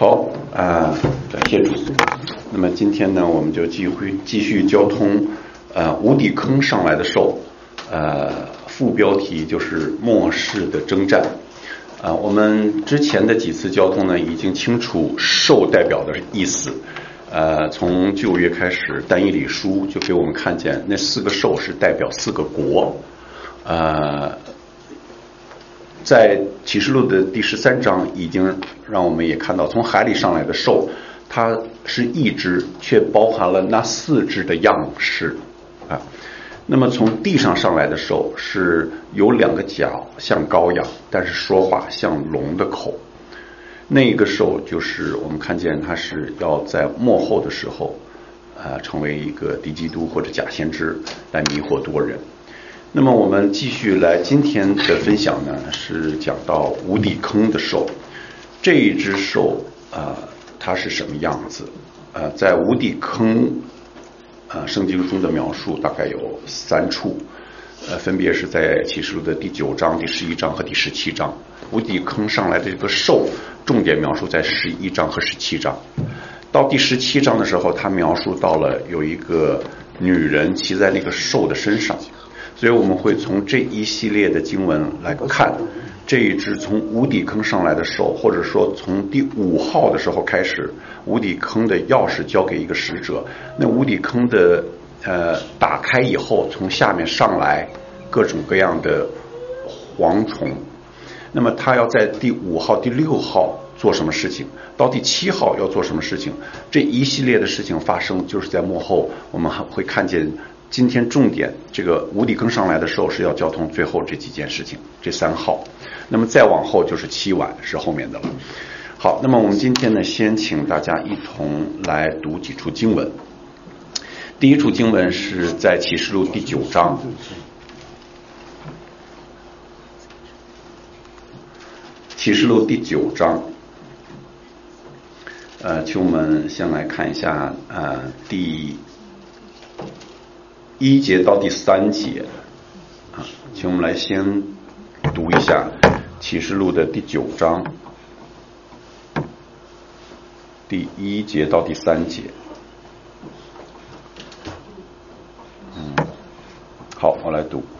好感谢主。那么今天呢，我们就继续交通无底坑上来的兽，副标题就是末世的征战。我们之前的几次交通呢，已经清楚兽代表的意思。从旧约开始，但以理书就给我们看见那4个兽是代表4个国。在启示录的第13章已经让我们也看到，从海里上来的兽，它是一只，却包含了那4只的样式啊。那么从地上上来的兽是有2个角像羔羊，但是说话像龙的口。那个兽就是我们看见它是要在末后的时候成为一个敌基督或者假先知，来迷惑多人。那么我们继续来今天的分享呢，是讲到无底坑的兽。这一只兽它是什么样子？在无底坑圣经中的描述大概有3处，分别是在启示录的第9章、第11章和第17章。无底坑上来的这个兽，重点描述在11章和17章。到第17章的时候，他描述到了有一个女人骑在那个兽的身上。所以我们会从这一系列的经文来看，这一只从无底坑上来的兽，或者说从第5号的时候开始，无底坑的钥匙交给一个使者。那无底坑的打开以后，从下面上来各种各样的蝗虫。那么他要在第5号、第6号做什么事情？到第7号要做什么事情？这一系列的事情发生，就是在末后我们还会看见。今天重点，这个无底坑上来的时候是要交通最后这几件事情，这3号。那么再往后就是7晚是后面的了。好，那么我们今天呢，先请大家一同来读几处经文。第一处经文是在启示录第9章。启示录第9章，请我们先来看一下第1节到第3节请我们来先读一下启示录的第9章第1节到第3节。好，我来读。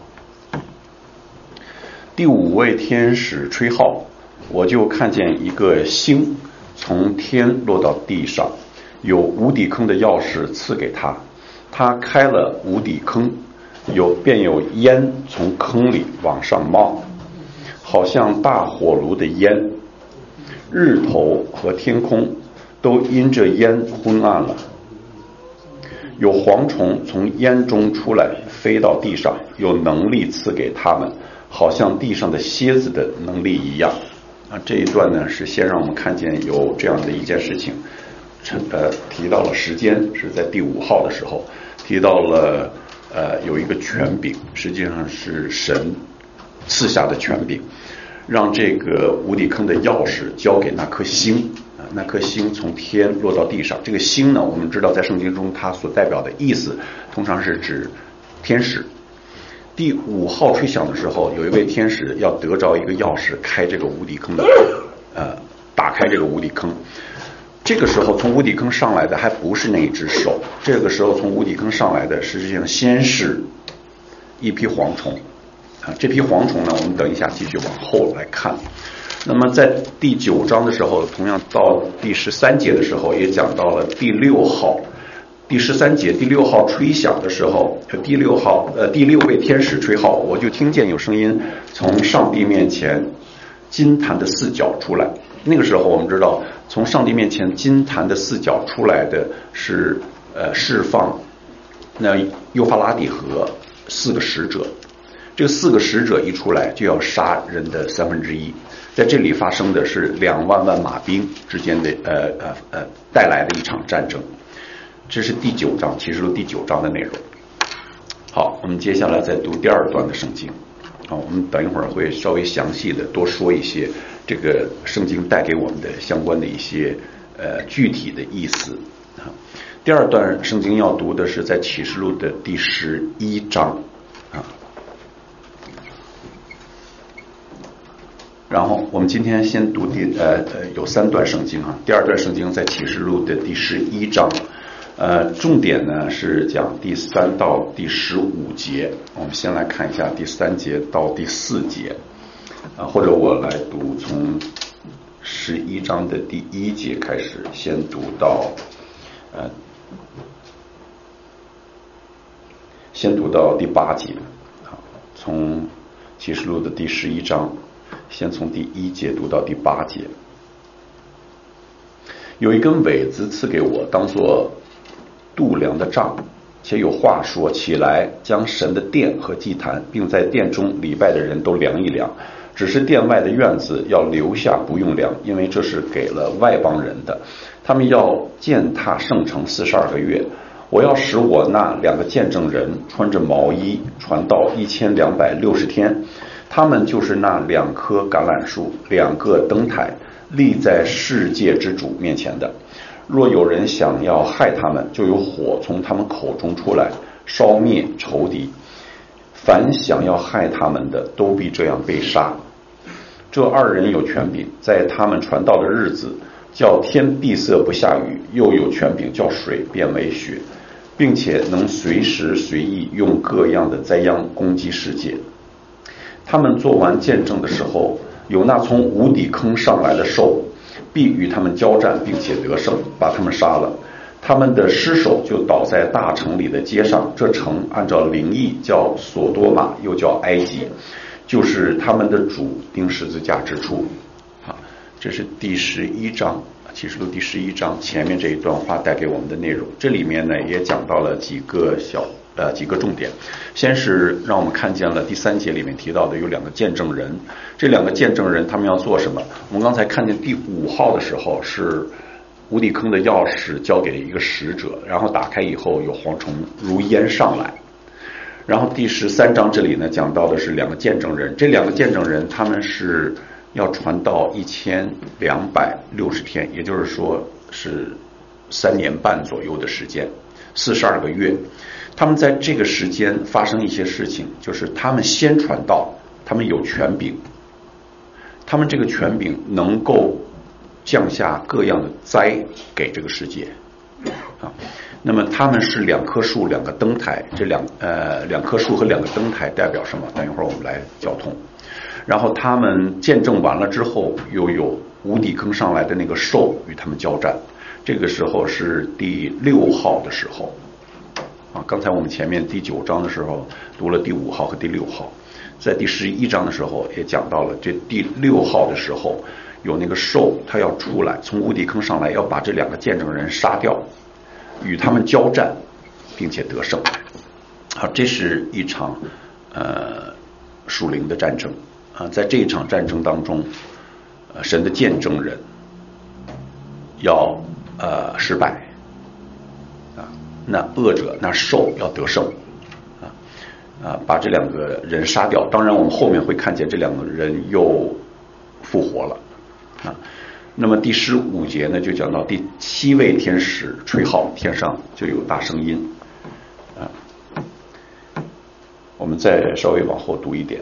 第5位天使吹号，我就看见一个星从天落到地上，有无底坑的钥匙赐给他。他开了无底坑，便有烟从坑里往上冒，好像大火炉的烟。日头和天空都因这烟昏暗了。有蝗虫从烟中出来，飞到地上，有能力赐给他们，好像地上的蝎子的能力一样。这一段呢，是先让我们看见有这样的一件事情。提到了时间是在第5号的时候，提到了有一个权柄，实际上是神赐下的权柄，让这个无底坑的钥匙交给那颗星那颗星从天落到地上。这个星呢，我们知道在圣经中它所代表的意思通常是指天使。第5号吹响的时候，有一位天使要得着一个钥匙，开这个无底坑的打开这个无底坑。这个时候从无底坑上来的还不是那一只兽，这个时候从无底坑上来的实际上先是一批蝗虫这批蝗虫呢，我们等一下继续往后来看。那么在第9章的时候，同样到第13节的时候也讲到了第6号。第13节第6号吹响的时候，第6位天使吹号，我就听见有声音从上帝面前金坛的4角出来。那个时候我们知道，从上帝面前金坛的4角出来的是释放那幼发拉底河4个使者。这4个使者一出来就要杀人的1/3。在这里发生的是2万万马兵之间的带来的一场战争。这是第9章，启示录第9章的内容。好，我们接下来再读第2段的圣经。我们等一会儿会稍微详细的多说一些这个圣经带给我们的相关的一些具体的意思第2段圣经要读的是在启示录的第11章然后我们今天先读有3段圣经啊。第2段圣经在启示录的第11章，重点呢是讲第3到第15节。我们先来看一下第3节到第4节，或者我来读从11章的第1节开始，先读到第8节。从启示录的第11章，先从第1节读到第8节。有一根苇子赐给我，当作度量的杖，且有话说：起来，将神的殿和祭坛，并在殿中礼拜的人都量一量。只是殿外的院子要留下，不用量，因为这是给了外邦人的。他们要践踏圣城42个月。我要使我那2个见证人穿着毛衣传道1260天，他们就是那2棵橄榄树，2个灯台，立在世界之主面前的。若有人想要害他们，就有火从他们口中出来，烧灭仇敌。凡想要害他们的，都必这样被杀。这2人有权柄，在他们传道的日子，叫天闭塞不下雨，又有权柄叫水变为血，并且能随时随意用各样的灾殃攻击世界。他们做完见证的时候，有那从无底坑上来的兽，必与他们交战，并且得胜，把他们杀了。他们的尸首就倒在大城里的街上。这城按照灵意叫索多玛，又叫埃及，就是他们的主钉十字架之处。这是第11章，启示录第11章前面这一段话带给我们的内容。这里面呢也讲到了几个重点。先是让我们看见了第3节里面提到的有2个见证人，这2个见证人他们要做什么？我们刚才看见第5号的时候，是无底坑的钥匙交给一个使者，然后打开以后有蝗虫如烟上来。然后第13章这里呢讲到的是2个见证人，这2个见证人他们是要传到1260天，也就是说是3年半左右的时间，42个月。他们在这个时间发生一些事情，就是他们先传道，他们有权柄，他们这个权柄能够降下各样的灾给这个世界那么他们是2棵树2个灯台，这2棵树和2个灯台代表什么？等一会儿我们来交通。然后他们见证完了之后，又有无底坑上来的那个兽与他们交战，这个时候是第6号的时候刚才我们前面第9章的时候读了第5号和第6号，在第11章的时候也讲到了，这第6号的时候有那个兽，他要出来，从无底坑上来，要把这2个见证人杀掉，与他们交战，并且得胜。这是一场属灵的战争在这一场战争当中，神的见证人要失败那恶者那兽要得胜把这2个人杀掉。当然我们后面会看见这2个人又复活了那么第15节呢就讲到第7位天使吹号，天上就有大声音我们再稍微往后读一点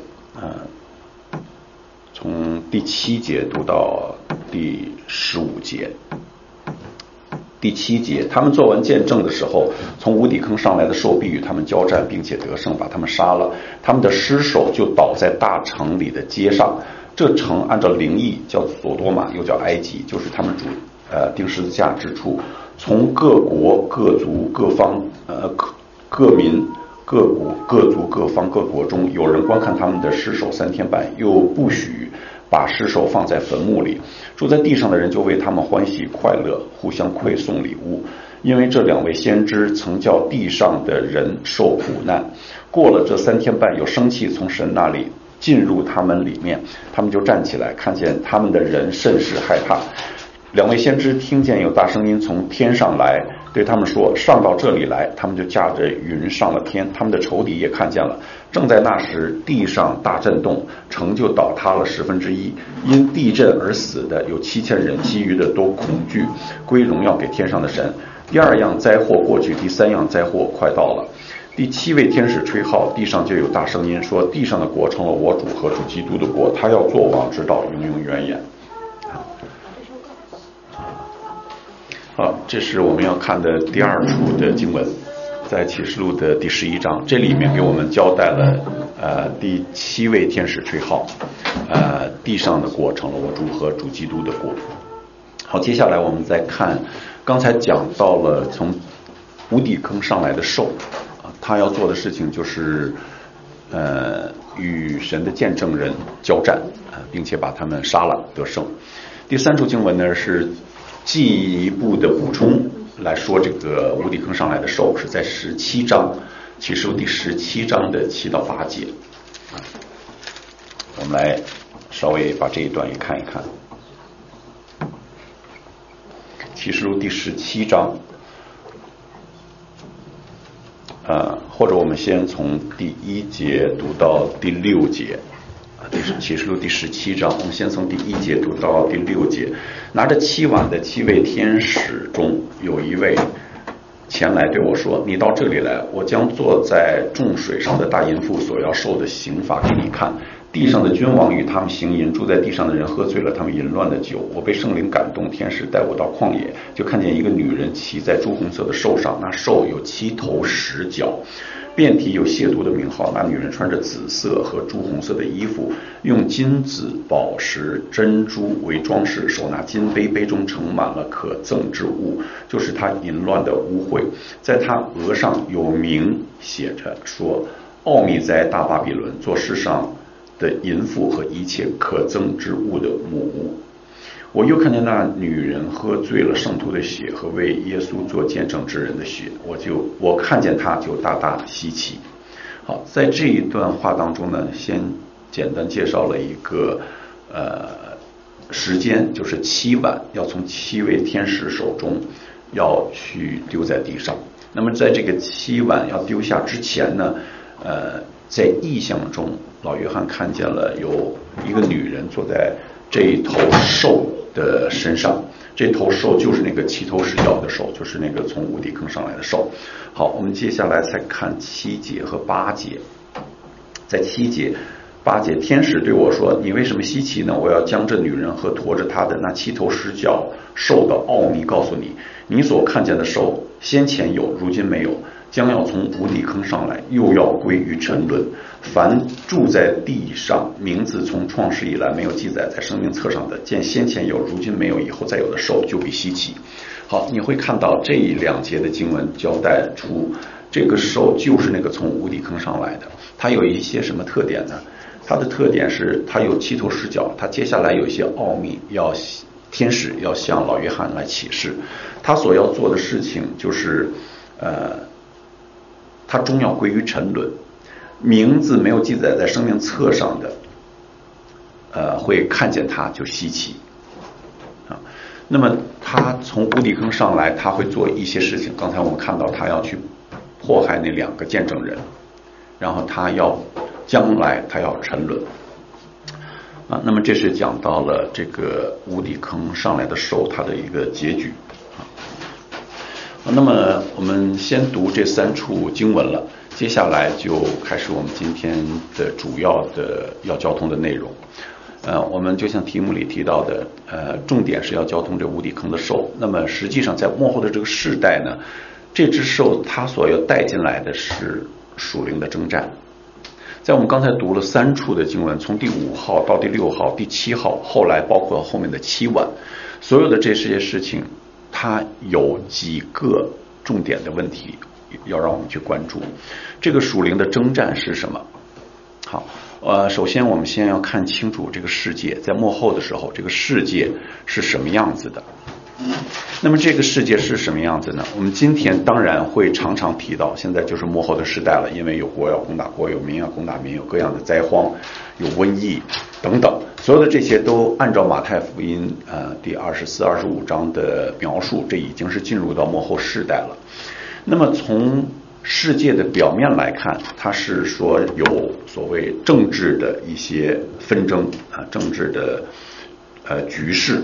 从第7节读到第15节。第7节，他们做完见证的时候，从无底坑上来的兽必与他们交战，并且得胜，把他们杀了。他们的尸首就倒在大城里的街上。这城按照灵意叫索多玛，又叫埃及，就是他们主钉十字架之处。从各国各族各方各民各国各族各方各国中，有人观看他们的尸首3天半，又不许把尸首放在坟墓里。住在地上的人就为他们欢喜快乐，互相馈送礼物，因为这2位先知曾叫地上的人受苦难。过了这3天半，有生气从神那里进入他们里面，他们就站起来，看见他们的人甚是害怕。2位先知听见有大声音从天上来，对他们说：上到这里来。他们就驾着云上了天，他们的仇敌也看见了。正在那时，地上大震动，城就倒塌了1/10。因地震而死的有7000人，其余的都恐惧，归荣耀给天上的神。第2样灾祸过去，第3样灾祸快到了。第第7位天使吹号，地上就有大声音说：地上的国成了我主和主基督的国，他要做王直到永永远远。好，这是我们要看的第2处的经文，在启示录的第11章，这里面给我们交代了第7位天使吹号，地上的国成了我主和主基督的国。好，接下来我们再看，刚才讲到了从无底坑上来的兽，他要做的事情就是与神的见证人交战，并且把他们杀了得胜。第3处经文呢是进一步的补充来说，这个无底坑上来的兽是在17章，启示录第17章的7到8节。我们来稍微把这一段也看一看。启示录第17章，或者我们先从第1节读到第6节。启示录第17章，我们先从第1节读到第6节。拿着7碗的7位天使中有一位前来对我说：你到这里来，我将坐在众水上的大淫妇所要受的刑罚给你看。地上的君王与他们行淫，住在地上的人喝醉了他们淫乱的酒。我被圣灵感动，天使带我到旷野，就看见一个女人骑在朱红色的兽上，那兽有7头10角，遍体有亵渎的名号。那女人穿着紫色和朱红色的衣服，用金子、宝石、珍珠为装饰，手拿金杯，杯中盛满了可憎之物，就是她淫乱的污秽。在她额上有名写着说：奥秘在大巴比伦，做世上的淫妇和一切可憎之物的母屋。我又看见那女人喝醉了圣徒的血和为耶稣做见证之人的血，我看见她就大大稀奇。好，在这一段话当中呢，先简单介绍了一个时间，就是7碗要从7位天使手中要去丢在地上。那么在这个7碗要丢下之前呢，在异象中，老约翰看见了有一个女人坐在这一头兽的身上，这头兽就是那个7头10角的兽，就是那个从无底坑上来的兽。好，我们接下来再看7节和8节。在7节、8节，天使对我说：你为什么稀奇呢？我要将这女人和驮着她的那7头10角兽的奥秘告诉你。你所看见的兽，先前有，如今没有，将要从无底坑上来，又要归于沉沦。凡住在地上，名字从创世以来没有记载在生命册上的，见先前有，如今没有，以后再有的兽，就比稀奇。好，你会看到这2节的经文交代出，这个兽就是那个从无底坑上来的。它有一些什么特点呢？它的特点是它有7头10角，它接下来有一些奥秘天使要向老约翰来启示。他所要做的事情就是他终要归于沉沦，名字没有记载在生命册上的会看见他就稀奇啊。那么他从无底坑上来，他会做一些事情。刚才我们看到他要去迫害那2个见证人，然后将来他要沉沦啊。那么这是讲到了这个无底坑上来的兽它的一个结局啊。那么我们先读这3处经文了，接下来就开始我们今天的主要的要交通的内容。我们就像题目里提到的，重点是要交通这无底坑的兽。那么实际上在末后的这个世代呢，这只兽它所要带进来的是属灵的征战。在我们刚才读了3处的经文，从第5号到第6号、第7号，后来包括后面的7碗，所有的这些事情，它有几个重点的问题要让我们去关注。这个属灵的征战是什么？好，首先我们先要看清楚这个世界，在末后的时候，这个世界是什么样子的。那么这个世界是什么样子呢？我们今天当然会常常提到，现在就是末后的时代了，因为有国要攻打国，有民要攻打民，有各样的灾荒，有瘟疫等等，所有的这些都按照马太福音第24、25章的描述，这已经是进入到末后世代了。那么从世界的表面来看，它是说有所谓政治的一些纷争政治的局势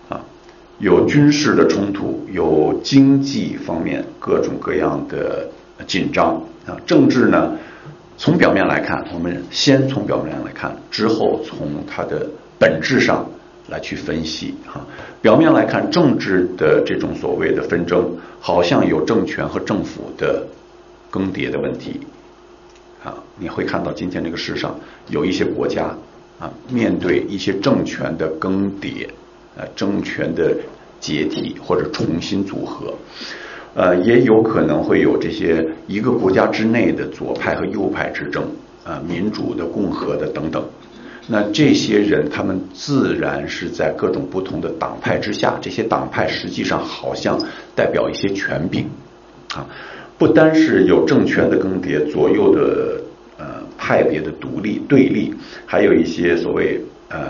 有军事的冲突，有经济方面各种各样的紧张啊。政治呢，从表面来看，我们先从表面来看，之后从它的本质上来去分析哈。表面来看，政治的这种所谓的纷争，好像有政权和政府的更迭的问题啊。你会看到今天这个世上有一些国家啊，面对一些政权的更迭，政权的解体或者重新组合，也有可能会有这些一个国家之内的左派和右派之争啊，民主的、共和的等等。那这些人他们自然是在各种不同的党派之下，这些党派实际上好像代表一些权柄啊，不单是有政权的更迭，左右的派别的独立对立，还有一些所谓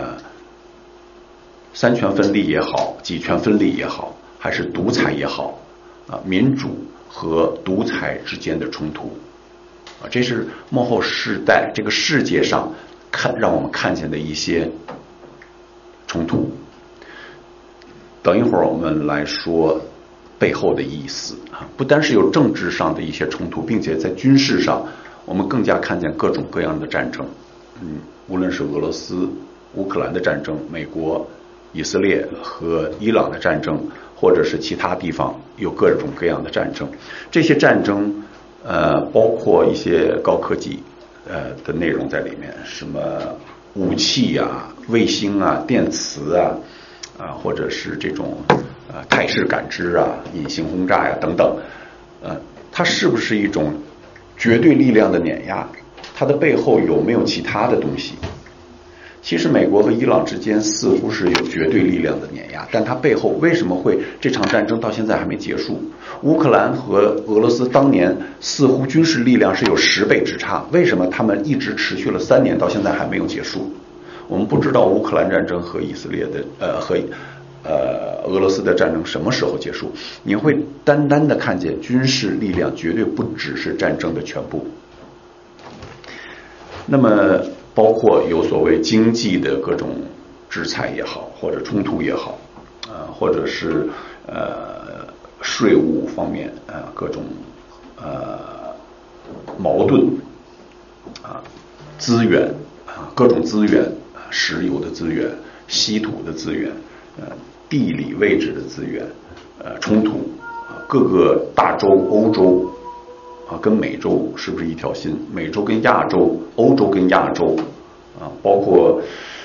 三权分立也好，几权分立也好，还是独裁也好啊，民主和独裁之间的冲突啊，这是末后世代这个世界上让我们看见的一些冲突。等一会儿我们来说背后的意思啊，不单是有政治上的一些冲突，并且在军事上我们更加看见各种各样的战争。无论是俄罗斯、乌克兰的战争，美国、以色列和伊朗的战争，或者是其他地方有各种各样的战争。这些战争包括一些高科技的内容在里面，什么武器啊、卫星啊、电磁啊，或者是这种态势感知啊、隐形轰炸呀等等，它是不是一种绝对力量的碾压？它的背后有没有其他的东西？其实美国和伊朗之间似乎是有绝对力量的碾压，但它背后为什么会这场战争到现在还没结束？乌克兰和俄罗斯当年似乎军事力量是有10倍之差，为什么他们一直持续了3年到现在还没有结束？我们不知道乌克兰战争和以色列的和俄罗斯的战争什么时候结束。你会单单的看见军事力量绝对不只是战争的全部。那么包括有所谓经济的各种制裁也好，或者冲突也好，或者是税务方面各种矛盾资源各种资源，石油的资源、稀土的资源、地理位置的资源冲突，各个大洲，欧洲跟美洲是不是一条心？美洲跟亚洲，欧洲跟亚洲包括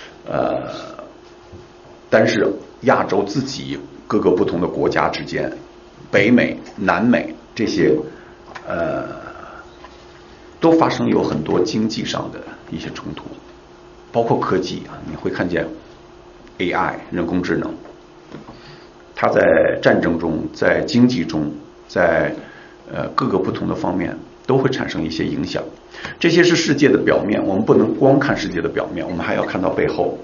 但是亚洲自己各个不同的国家之间，北美、南美这些都发生有很多经济上的一些冲突，包括科技你会看见 AI 人工智能，它在战争中、在经济中、在各个不同的方面都会产生一些影响。这些是世界的表面，我们不能光看世界的表面，我们还要看到背后。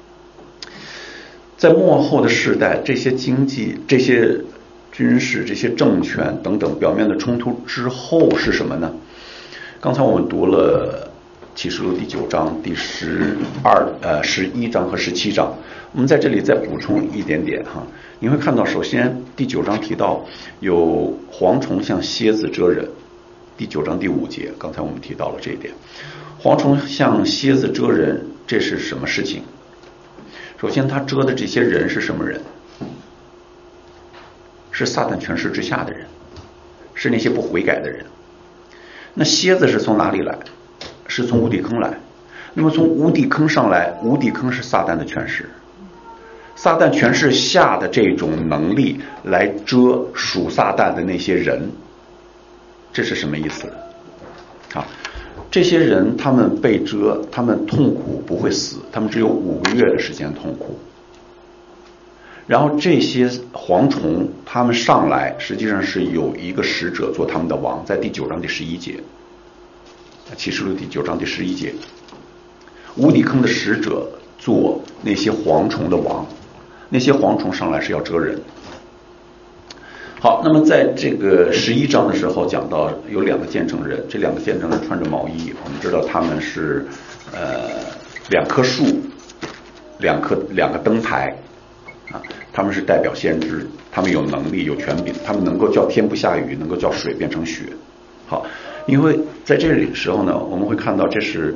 在末后的世代，这些经济、这些军事、这些政权等等表面的冲突之后是什么呢？刚才我们读了启示录第9章、第11章和17章，我们在这里再补充一点点你会看到，首先第9章提到有蝗虫像蝎子蛰人，第9章第5节，刚才我们提到了这一点。蝗虫像蝎子蛰人，这是什么事情？首先他蛰的这些人是什么人？是撒旦权势之下的人，是那些不悔改的人。那蝎子是从哪里来？是从无底坑来。那么从无底坑上来，无底坑是撒旦的权势，撒旦权势下的这种能力来蛰属撒旦的那些人，这是什么意思？这些人他们被蛰，他们痛苦不会死，他们只有5个月的时间痛苦。然后这些蝗虫他们上来，实际上是有一个使者做他们的王，在第9章第11节，启示录第9章第11节，无底坑的使者做那些蝗虫的王，那些蝗虫上来是要蛰人。好，那么在这个11章的时候讲到有2个见证人，这2个见证人穿着毛衣，我们知道他们是2棵树、两个灯台他们是代表先知，他们有能力有权柄，他们能够叫天不下雨，能够叫水变成血好，因为在这里时候呢，我们会看到这是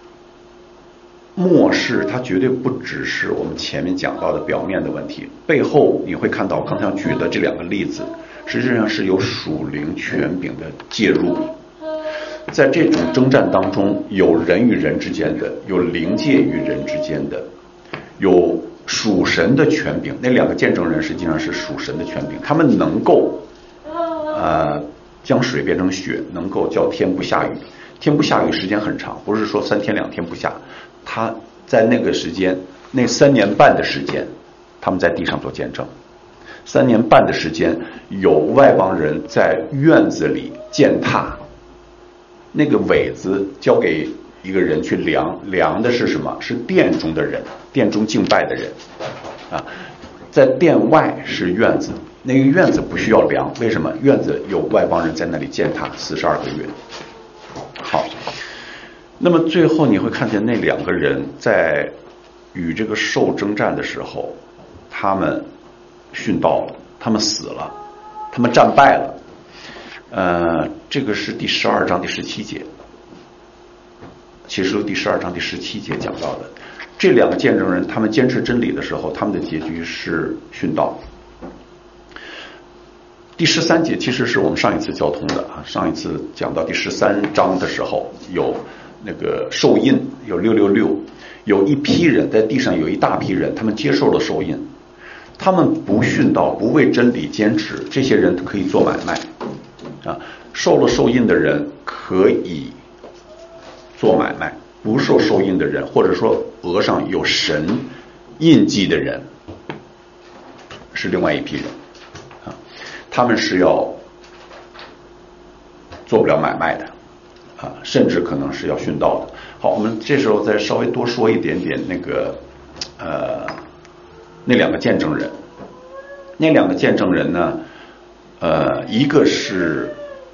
末世，它绝对不只是我们前面讲到的表面的问题，背后你会看到刚才举的这两个例子，实际上是有属灵权柄的介入。在这种征战当中，有人与人之间的，有灵界与人之间的，有属神的权柄。那两个见证人实际上是属神的权柄，他们能够将水变成血，能够叫天不下雨。天不下雨时间很长，不是说3天2天不下，他在那个时间，那3年半的时间，他们在地上做见证。3年半的时间，有外邦人在院子里践踏，那个苇子交给一个人去量，量的是什么？是殿中的人，殿中敬拜的人啊。在殿外是院子，那个院子不需要量，为什么？院子有外邦人在那里践踏42个月。好，那么最后你会看见那2个人在与这个兽征战的时候，他们殉道了，他们死了，他们战败了。这个是第12章第17节，启示录第12章第17节讲到的。这2个见证人，他们坚持真理的时候，他们的结局是殉道。第13节其实是我们上一次交通的啊，上一次讲到第13章的时候，有那个受印，有666，有一批人在地上，有一大批人，他们接受了受印，他们不殉道，不为真理坚持，这些人可以做买卖啊。受了受印的人可以做买卖，不受受印的人，或者说额上有神印记的人，是另外一批人啊，他们是要做不了买卖的啊，甚至可能是要殉道的。好，我们这时候再稍微多说一点点那个那2个见证人。那2个见证人呢，一个是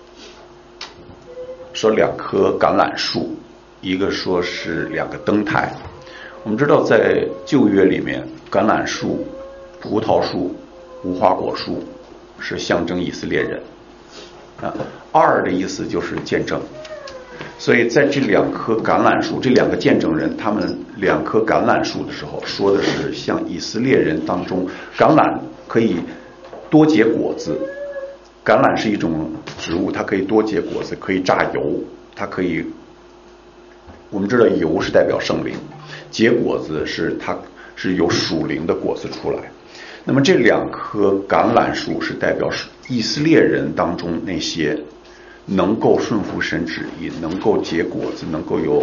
说2棵橄榄树，一个说是2个灯台。我们知道在旧约里面，橄榄树、葡萄树、无花果树是象征以色列人啊。2的意思就是见证，所以在这2棵橄榄树，这2个见证人，他们2棵橄榄树的时候，说的是像以色列人当中，橄榄可以多结果子。橄榄是一种植物，它可以多结果子，可以榨油，它可以，我们知道油是代表圣灵，结果子是它是有属灵的果子出来。那么这2棵橄榄树是代表以色列人当中那些能够顺服神旨意，能够结果子，能够有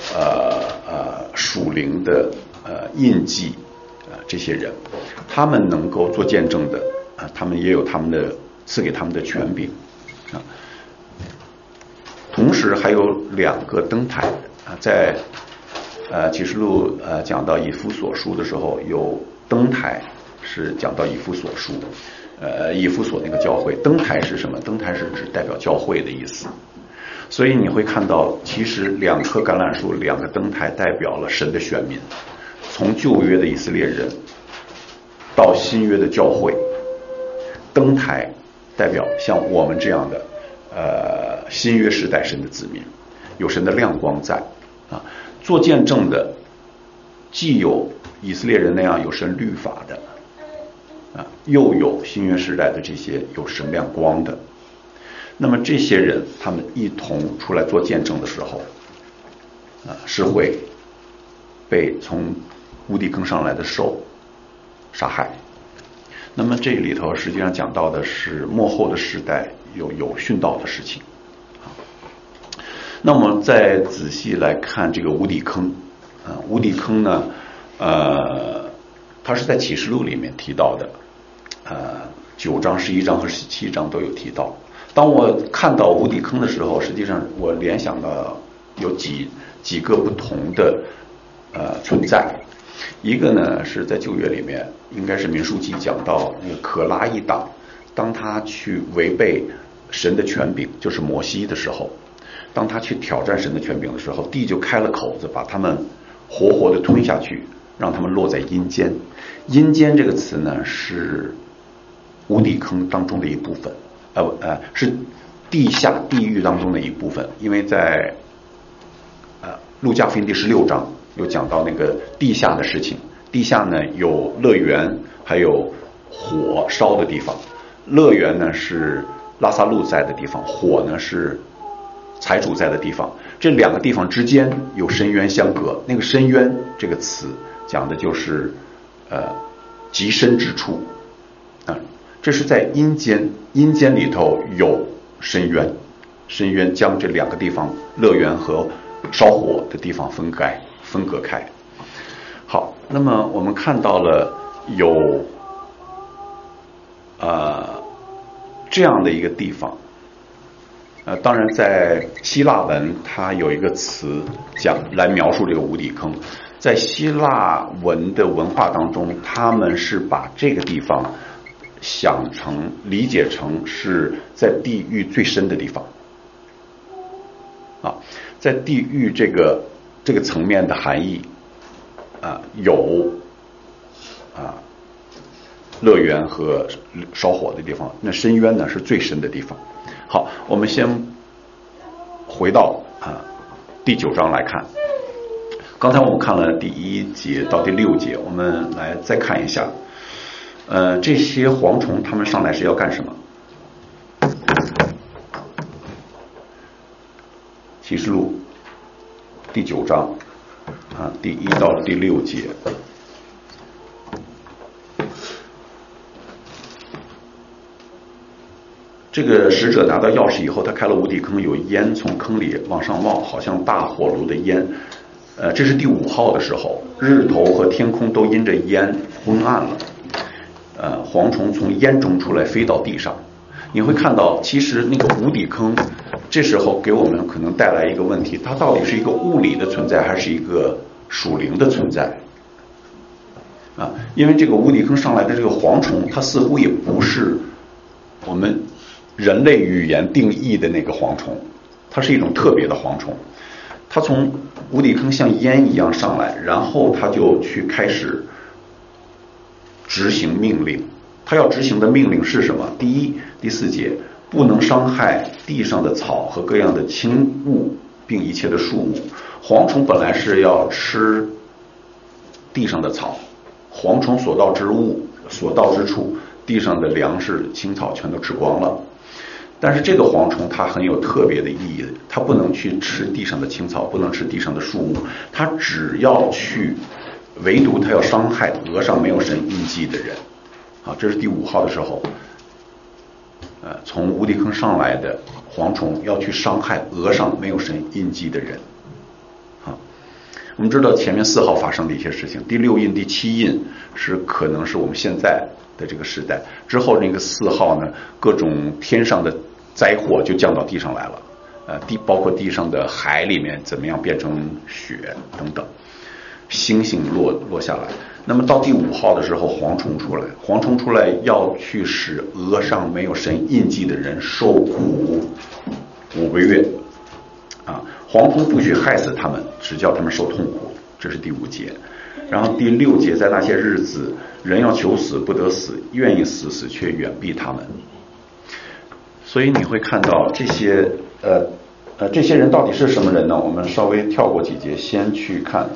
属灵的印记这些人，他们能够做见证的他们也有他们的赐给他们的权柄啊。同时还有2个灯台啊，在启示录讲到以弗所书的时候，有灯台是讲到以弗所书，以弗所那个教会，灯台是什么？灯台是指代表教会的意思。所以你会看到，其实2棵橄榄树、2个灯台代表了神的选民，从旧约的以色列人到新约的教会。灯台代表像我们这样的新约时代神的子民，有神的亮光在啊。做见证的既有以色列人那样有神律法的啊，又有新约时代的这些有神亮光的。那么这些人他们一同出来做见证的时候是会被从无底坑上来的兽杀害。那么这里头实际上讲到的是末后的时代有殉道的事情。那么再仔细来看这个无底坑无底坑呢它是在启示录里面提到的9章、11章和17章都有提到。当我看到无底坑的时候，实际上我联想到有几个不同的存在。一个呢是在旧约里面，应该是民数记讲到那个可拉一党，当他去违背神的权柄，就是摩西的时候，当他去挑战神的权柄的时候，地就开了口子，把他们活活的吞下去，让他们落在阴间。阴间这个词呢是无底坑当中的一部分，是地下地狱当中的一部分，因为在路加福音第16章有讲到那个地下的事情。地下呢有乐园，还有火烧的地方。乐园呢是拉撒路在的地方，火呢是财主在的地方。这两个地方之间有深渊相隔。那个深渊这个词讲的就是极深之处啊，这是在阴间，阴间里头有深渊，深渊将这两个地方乐园和烧火的地方分隔开。好，那么我们看到了有这样的一个地方。当然在希腊文它有一个词讲来描述这个无底坑。在希腊文的文化当中，他们是把这个地方理解成是在地狱最深的地方啊，在地狱这个层面的含义有乐园和烧火的地方，那深渊呢是最深的地方。好，我们先回到第9章来看。刚才我们看了第1节到第6节，我们来再看一下。这些蝗虫他们上来是要干什么？启示录第9章第1到第6节。这个使者拿到钥匙以后，他开了无底坑，有烟从坑里往上冒，好像大火炉的烟。这是第5号的时候，日头和天空都因着烟昏暗了。蝗虫从烟中出来，飞到地上。你会看到，其实那个无底坑，这时候给我们可能带来一个问题：它到底是一个物理的存在，还是一个属灵的存在？因为这个无底坑上来的这个蝗虫，它似乎也不是我们人类语言定义的那个蝗虫，它是一种特别的蝗虫。它从无底坑像烟一样上来，然后它就去开始执行命令。它要执行的命令是什么？第1、第4节，不能伤害地上的草和各样的轻物，并一切的树木。蝗虫本来是要吃地上的草，蝗虫所到之处，地上的粮食、青草全都吃光了。但是这个蝗虫它很有特别的意义，它不能去吃地上的青草，不能吃地上的树木，它只要去，唯独它要伤害额上没有神印记的人。这是第5号的时候，从无底坑上来的蝗虫要去伤害额上没有神印记的人。我们知道前面4号发生的一些事情，第6印、第7印是可能是我们现在的这个时代，之后那个4号呢，各种天上的灾祸就降到地上来了，包括地上的海里面怎么样变成雪等等，星星落下来。那么到第5号的时候，蝗虫出来要去使额上没有神印记的人受苦5个月。蝗虫不许害死他们，只叫他们受痛苦，这是第5节。然后第6节，在那些日子，人要求死不得死，愿意死却远避他们。所以你会看到这些人到底是什么人呢？我们稍微跳过几节，先去看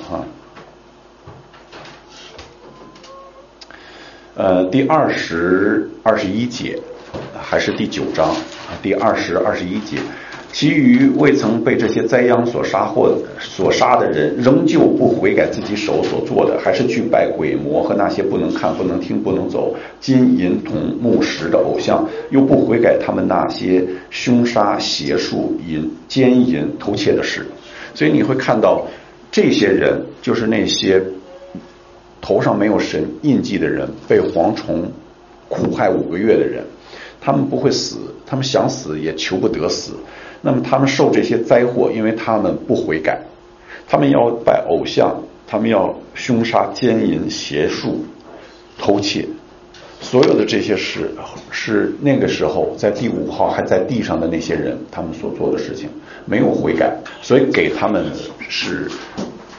第20、21节，还是第9章第20、21节。其余未曾被这些灾殃所杀的人，仍旧不悔改自己手所做的，还是去拜鬼魔和那些不能看、不能听、不能走、金银铜木石的偶像，又不悔改他们那些凶杀、邪术、奸淫、偷窃的事。所以你会看到，这些人就是那些头上没有神印记的人，被蝗虫苦害5个月的人，他们不会死，他们想死也求不得死。那么他们受这些灾祸，因为他们不悔改，他们要拜偶像，他们要凶杀、奸淫、邪术、偷窃，所有的这些事是那个时候在第5号还在地上的那些人他们所做的事情，没有悔改，所以给他们是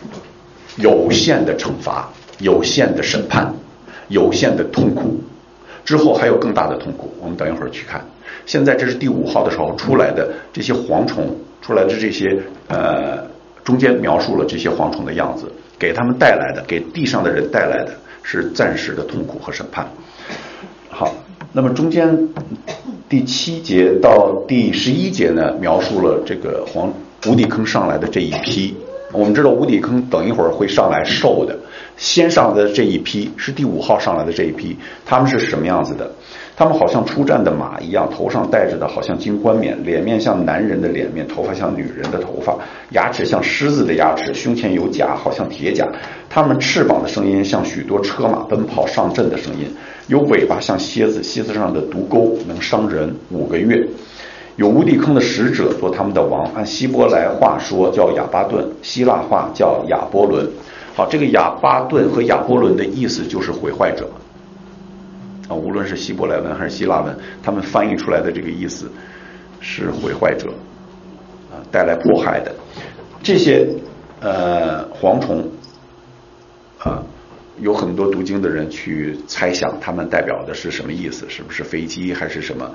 有限的惩罚、有限的审判、有限的痛苦。 之后还有更大的痛苦，我们等一会儿去看。现在这是第5号的时候出来的这些蝗虫，出来的这些中间描述了这些蝗虫的样子，给他们带来的，给地上的人带来的是暂时的痛苦和审判。好，那么中间第7节到第11节呢，描述了这个无底坑上来的这一批。我们知道无底坑等一会儿会上来受的，先上的这一批是第5号上来的这一批，他们是什么样子的？他们好像出战的马一样，头上戴着的好像金冠冕，脸面像男人的脸面，头发像女人的头发，牙齿像狮子的牙齿，胸前有甲，好像铁甲。他们翅膀的声音像许多车马奔跑上阵的声音，有尾巴像蝎子，蝎子上的毒钩能伤人5个月。有无底坑的使者做他们的王，按希伯来话说叫亚巴顿，希腊话叫亚波伦。好，这个亚巴顿和亚波伦的意思就是毁坏者啊，无论是希伯来文还是希腊文，他们翻译出来的这个意思是毁坏者啊，带来迫害的。这些蝗虫啊，有很多读经的人去猜想他们代表的是什么意思，是不是飞机还是什么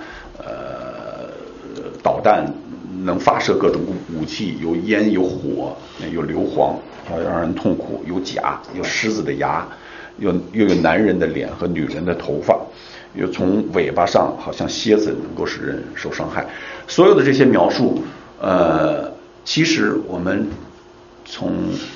导弹能发射各种武器，有烟有火有硫磺，要让人痛苦，有甲，有狮子的牙，又有男人的脸和女人的头发，又从尾巴上好像蝎子能够使人受伤害。所有的这些描述其实我们从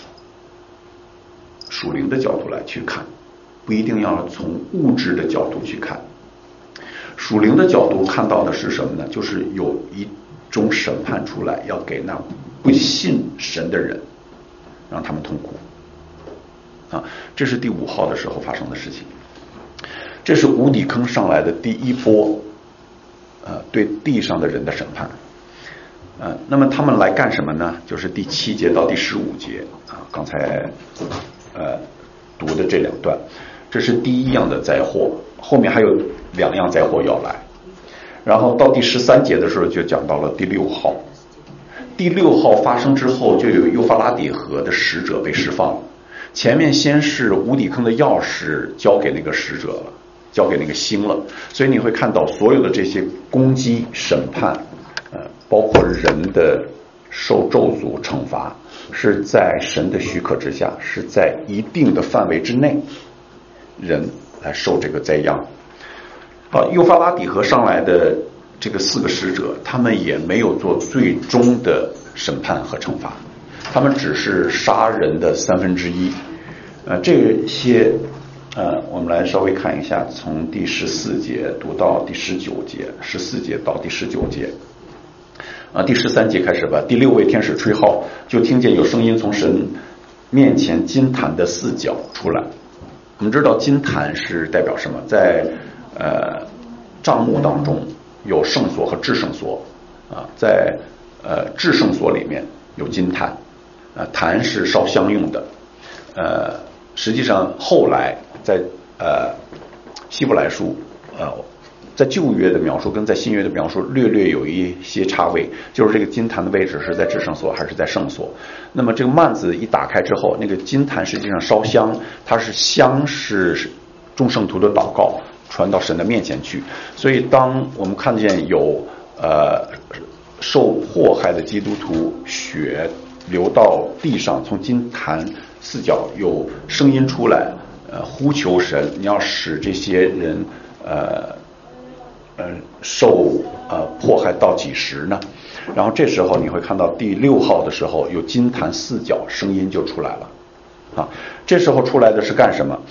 属灵的角度来去看，不一定要从物质的角度去看。属灵的角度看到的是什么呢？就是有一种审判出来，要给那不信神的人，让他们痛苦啊！这是第5号的时候发生的事情。这是无底坑上来的第一波对地上的人的审判。那么他们来干什么呢？就是第7节到第15节啊，刚才读的这2段，这是第1样的灾祸，后面还有2样灾祸要来。然后到第13节的时候就讲到了第6号。第6号发生之后，就有幼发拉底河的使者被释放了。前面先是无底坑的钥匙交给那个使者了，交给那个星了，所以你会看到所有的这些攻击审判包括人的受咒诅惩罚，是在神的许可之下，是在一定的范围之内，人来受这个灾殃。幼发拉底河上来的这个4个使者，他们也没有做最终的审判和惩罚，他们只是杀人的1/3。这些我们来稍微看一下，从第14节读到第19节，14节到第19节。第13节开始吧。第6位天使吹号，就听见有声音从神面前金坛的4角出来。我们知道金坛是代表什么？在帐幕当中有圣所和至圣所在至圣所里面有金坛，坛是烧香用的。实际上后来在希伯来书在旧约的描述跟在新约的描述略有一些差位，就是这个金坛的位置是在至圣所还是在圣所。那么这个幔子一打开之后，那个金坛实际上烧香，它是香是众圣徒的祷告传到神的面前去。所以当我们看见有受迫害的基督徒血流到地上，从金坛4角有声音出来，呼求神，你要使这些人受迫害到几时呢？然后这时候你会看到第6号的时候，有金坛4角声音就出来了这时候出来的是干什么？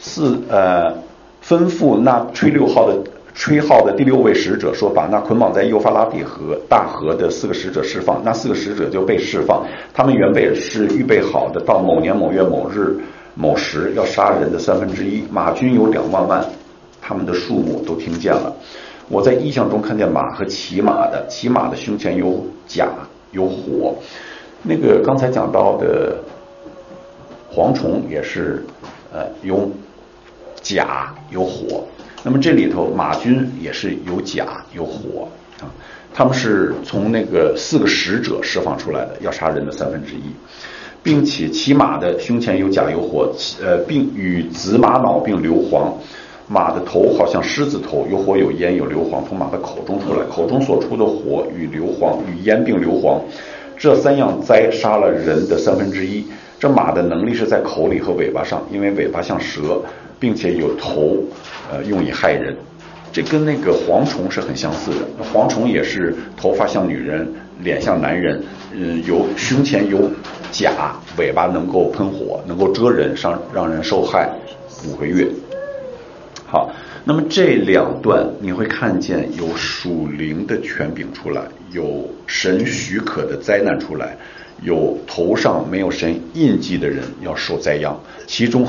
吩咐那吹号的第6位使者说，把那捆绑在幼发拉底河大河的4个使者释放。那4个使者就被释放，他们原本是预备好的，到某年某月某日某时要杀人的1/3。马军有2万万，他们的数目都听见了。我在异象中看见马和骑马的胸前有甲有火。那个刚才讲到的蝗虫也是有甲有火，那么这里头马军也是有甲有火他们是从那个4个使者释放出来的，要杀人的1/3，并且骑马的胸前有甲有火，并与紫玛瑙并硫磺。 马的头好像狮子头，有火有烟有硫磺从马的口中出来，口中所出的火与硫磺与烟并硫磺，这3样灾杀了人的1/3。这马的能力是在口里和尾巴上，因为尾巴像蛇，并且有头，用以害人。这跟那个蝗虫是很相似的。蝗虫也是头发像女人，脸像男人，有胸前有甲，尾巴能够喷火，能够蛰人，让人受害5个月。好，那么这2段你会看见有属灵的权柄出来，有神许可的灾难出来，有头上没有神印记的人要受灾殃，其中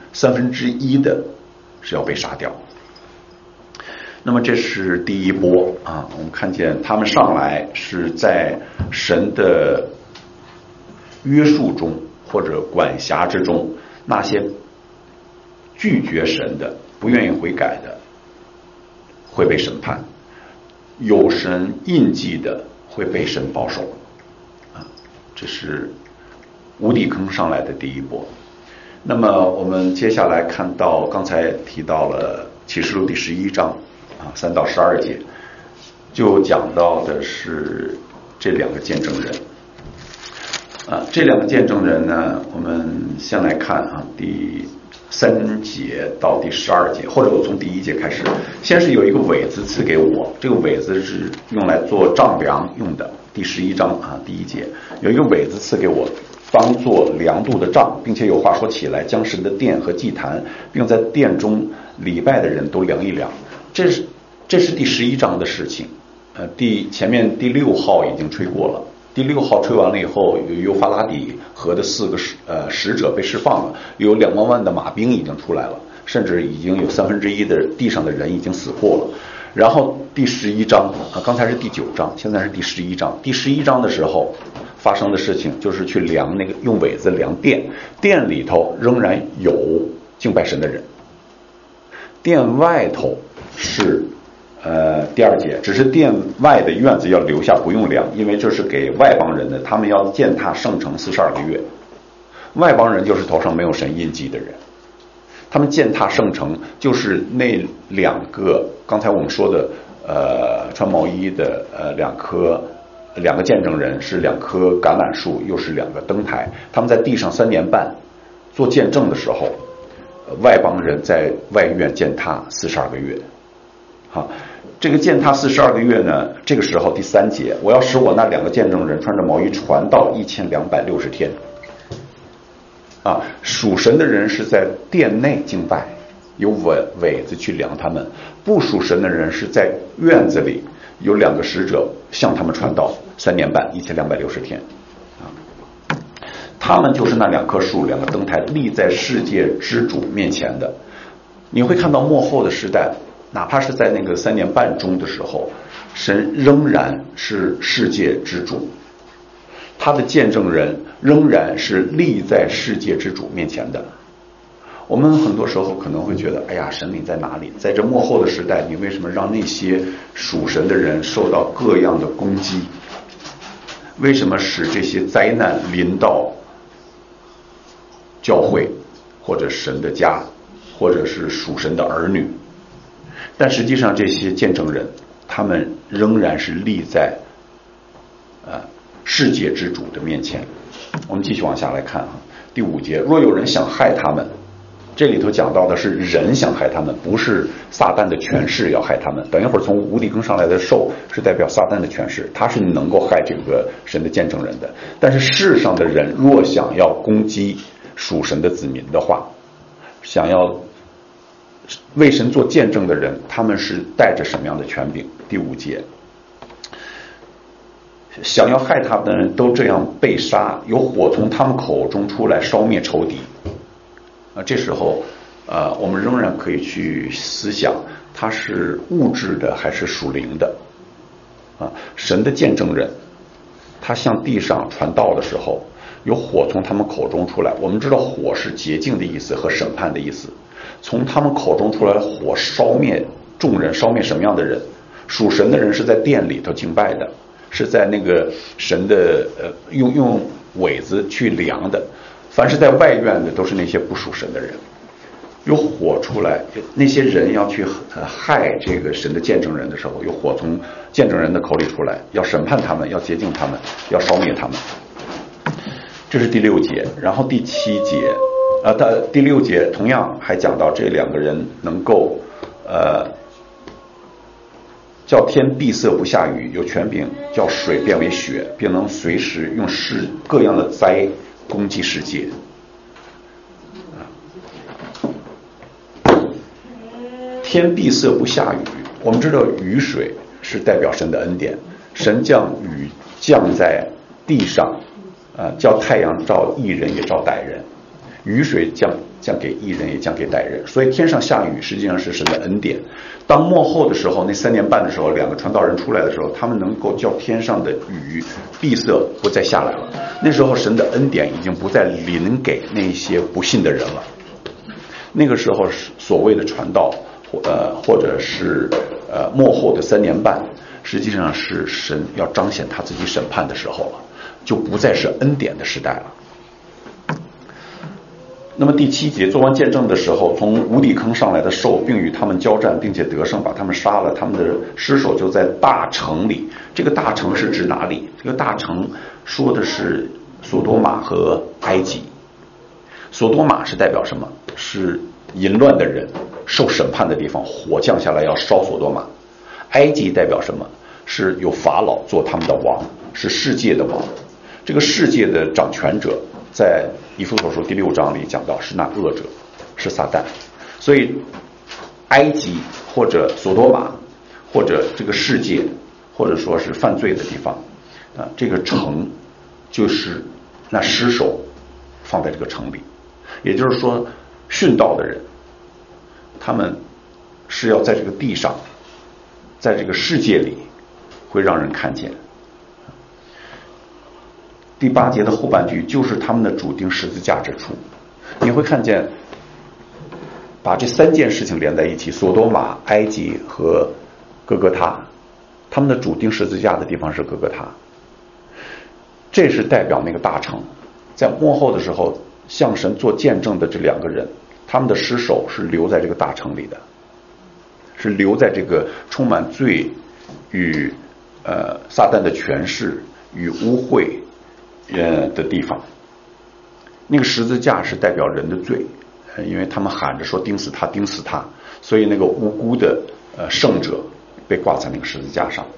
1/3的是要被杀掉。那么这是第一波啊，我们看见他们上来是在神的约束中或者管辖之中，那些拒绝神的、不愿意悔改的会被审判，有神印记的会被神保守啊，这是无底坑上来的第一波。那么我们接下来看到刚才提到了启示录第11章3到12节，就讲到的是这2个见证人这2个见证人呢，我们先来看第3节到第12节，或者我从第1节开始。先是有一个苇子赐给我，这个苇子是用来做丈量用的，第11章第1节有一个苇子赐给我，当做量度的杖，并且有话说起来，将神的殿和祭坛，并在殿中礼拜的人都量一量。这是第11章的事情。前面第6号已经吹过了，第6号吹完了以后，有幼发拉底河的4个使者被释放了，有2万万的马兵已经出来了，甚至已经有1/3的地上的人已经死过了。然后第11章刚才是第9章，现在是第11章。第11章的时候发生的事情就是去量那个用苇子量殿，殿里头仍然有敬拜神的人，殿外头是第2节，只是殿外的院子要留下不用量，因为这是给外邦人的，他们要践踏圣城42个月。外邦人就是头上没有神印记的人，他们践踏圣城就是那2个刚才我们说的穿毛衣的2个见证人，是2棵橄榄树，又是2个灯台，他们在地上3年半做见证的时候，外邦人在外院践踏42个月。好，这个践踏42个月呢，这个时候第3节，我要使我那2个见证人穿着毛衣传道1260天。属神的人是在殿内敬拜，有苇子去量他们；不属神的人是在院子里，有2个使者向他们传道3年半1260天。他们就是那2棵树、2个灯台，立在世界之主面前的。你会看到末后的时代，哪怕是在那个3年半中的时候，神仍然是世界之主，他的见证人仍然是立在世界之主面前的。我们很多时候可能会觉得，哎呀，神你在哪里？在这末后的时代，你为什么让那些属神的人受到各样的攻击？为什么使这些灾难临到教会或者神的家，或者是属神的儿女？但实际上这些见证人，他们仍然是立在世界之主的面前。我们继续往下来看第5节，若有人想害他们，这里头讲到的是人想害他们，不是撒旦的权势要害他们。等一会儿从无底坑上来的兽是代表撒旦的权势，他是能够害这个神的见证人的。但是世上的人若想要攻击属神的子民的话，想要为神做见证的人，他们是带着什么样的权柄？第5节，想要害他们的人都这样被杀，有火从他们口中出来，烧灭仇敌。这时候我们仍然可以去思想，它是物质的还是属灵的神的见证人，他向地上传道的时候，有火从他们口中出来。我们知道火是洁净的意思和审判的意思，从他们口中出来的火烧灭众人，烧灭什么样的人？属神的人是在殿里头敬拜的，是在那个神的用苇子去量的。凡是在外院的都是那些不属神的人。 有火出来，那些人要去害这个神的见证人的时候，有火从见证人的口里出来，要审判他们，要洁净他们，要烧灭他们。这是第6节。然后第7节，第6节同样还讲到这2个人能够叫天闭塞不下雨，有权柄叫水变为血，并能随时用各样的灾攻击世界。天闭塞不下雨，我们知道雨水是代表神的恩典，神将雨降在地上，叫太阳照义人也照歹人，雨水降给义人也降给歹人，所以天上下雨实际上是神的恩典。当末后的时候，那3年半的时候，2个传道人出来的时候，他们能够叫天上的雨闭塞不再下来了。那时候神的恩典已经不再临给那些不信的人了。那个时候所谓的传道或者是末后的3年半，实际上是神要彰显他自己审判的时候了，就不再是恩典的时代了。那么第7节，做完见证的时候，从无底坑上来的兽，并与他们交战，并且得胜，把他们杀了，他们的尸首就在大城里。这个大城是指哪里？这个大城说的是索多玛和埃及。索多玛是代表什么？是淫乱的人受审判的地方，火降下来要烧索多玛。埃及代表什么？是有法老做他们的王，是世界的王。这个世界的掌权者在以弗所书第6章里讲到是那恶者，是撒旦。所以埃及或者索多玛或者这个世界或者说是犯罪的地方这个城就是那尸首放在这个城里。也就是说殉道的人他们是要在这个地上，在这个世界里会让人看见。第8节的后半句就是他们的主钉十字架之处。你会看见把这3件事情连在一起，索多玛、埃及和哥哥他，他们的主钉十字架的地方是哥哥他。这是代表那个大城，在末后的时候向神做见证的这2个人，他们的尸首是留在这个大城里的，是留在这个充满罪与撒旦的权势与污秽的地方。那个十字架是代表人的罪，因为他们喊着说钉死他，钉死他，所以那个无辜的圣者被挂在那个十字架上。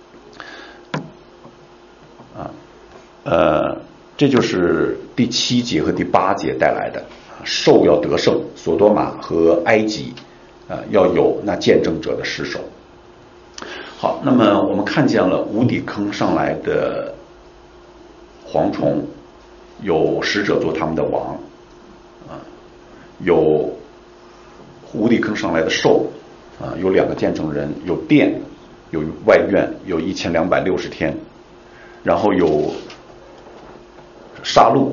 这就是第7节和第8节带来的，兽要得胜，索多玛和埃及要有那见证者的尸首。好，那么我们看见了无底坑上来的蝗虫，有使者做他们的王，有无底坑上来的兽，有2个见证人，有殿，有外院，有1260天，然后有杀戮，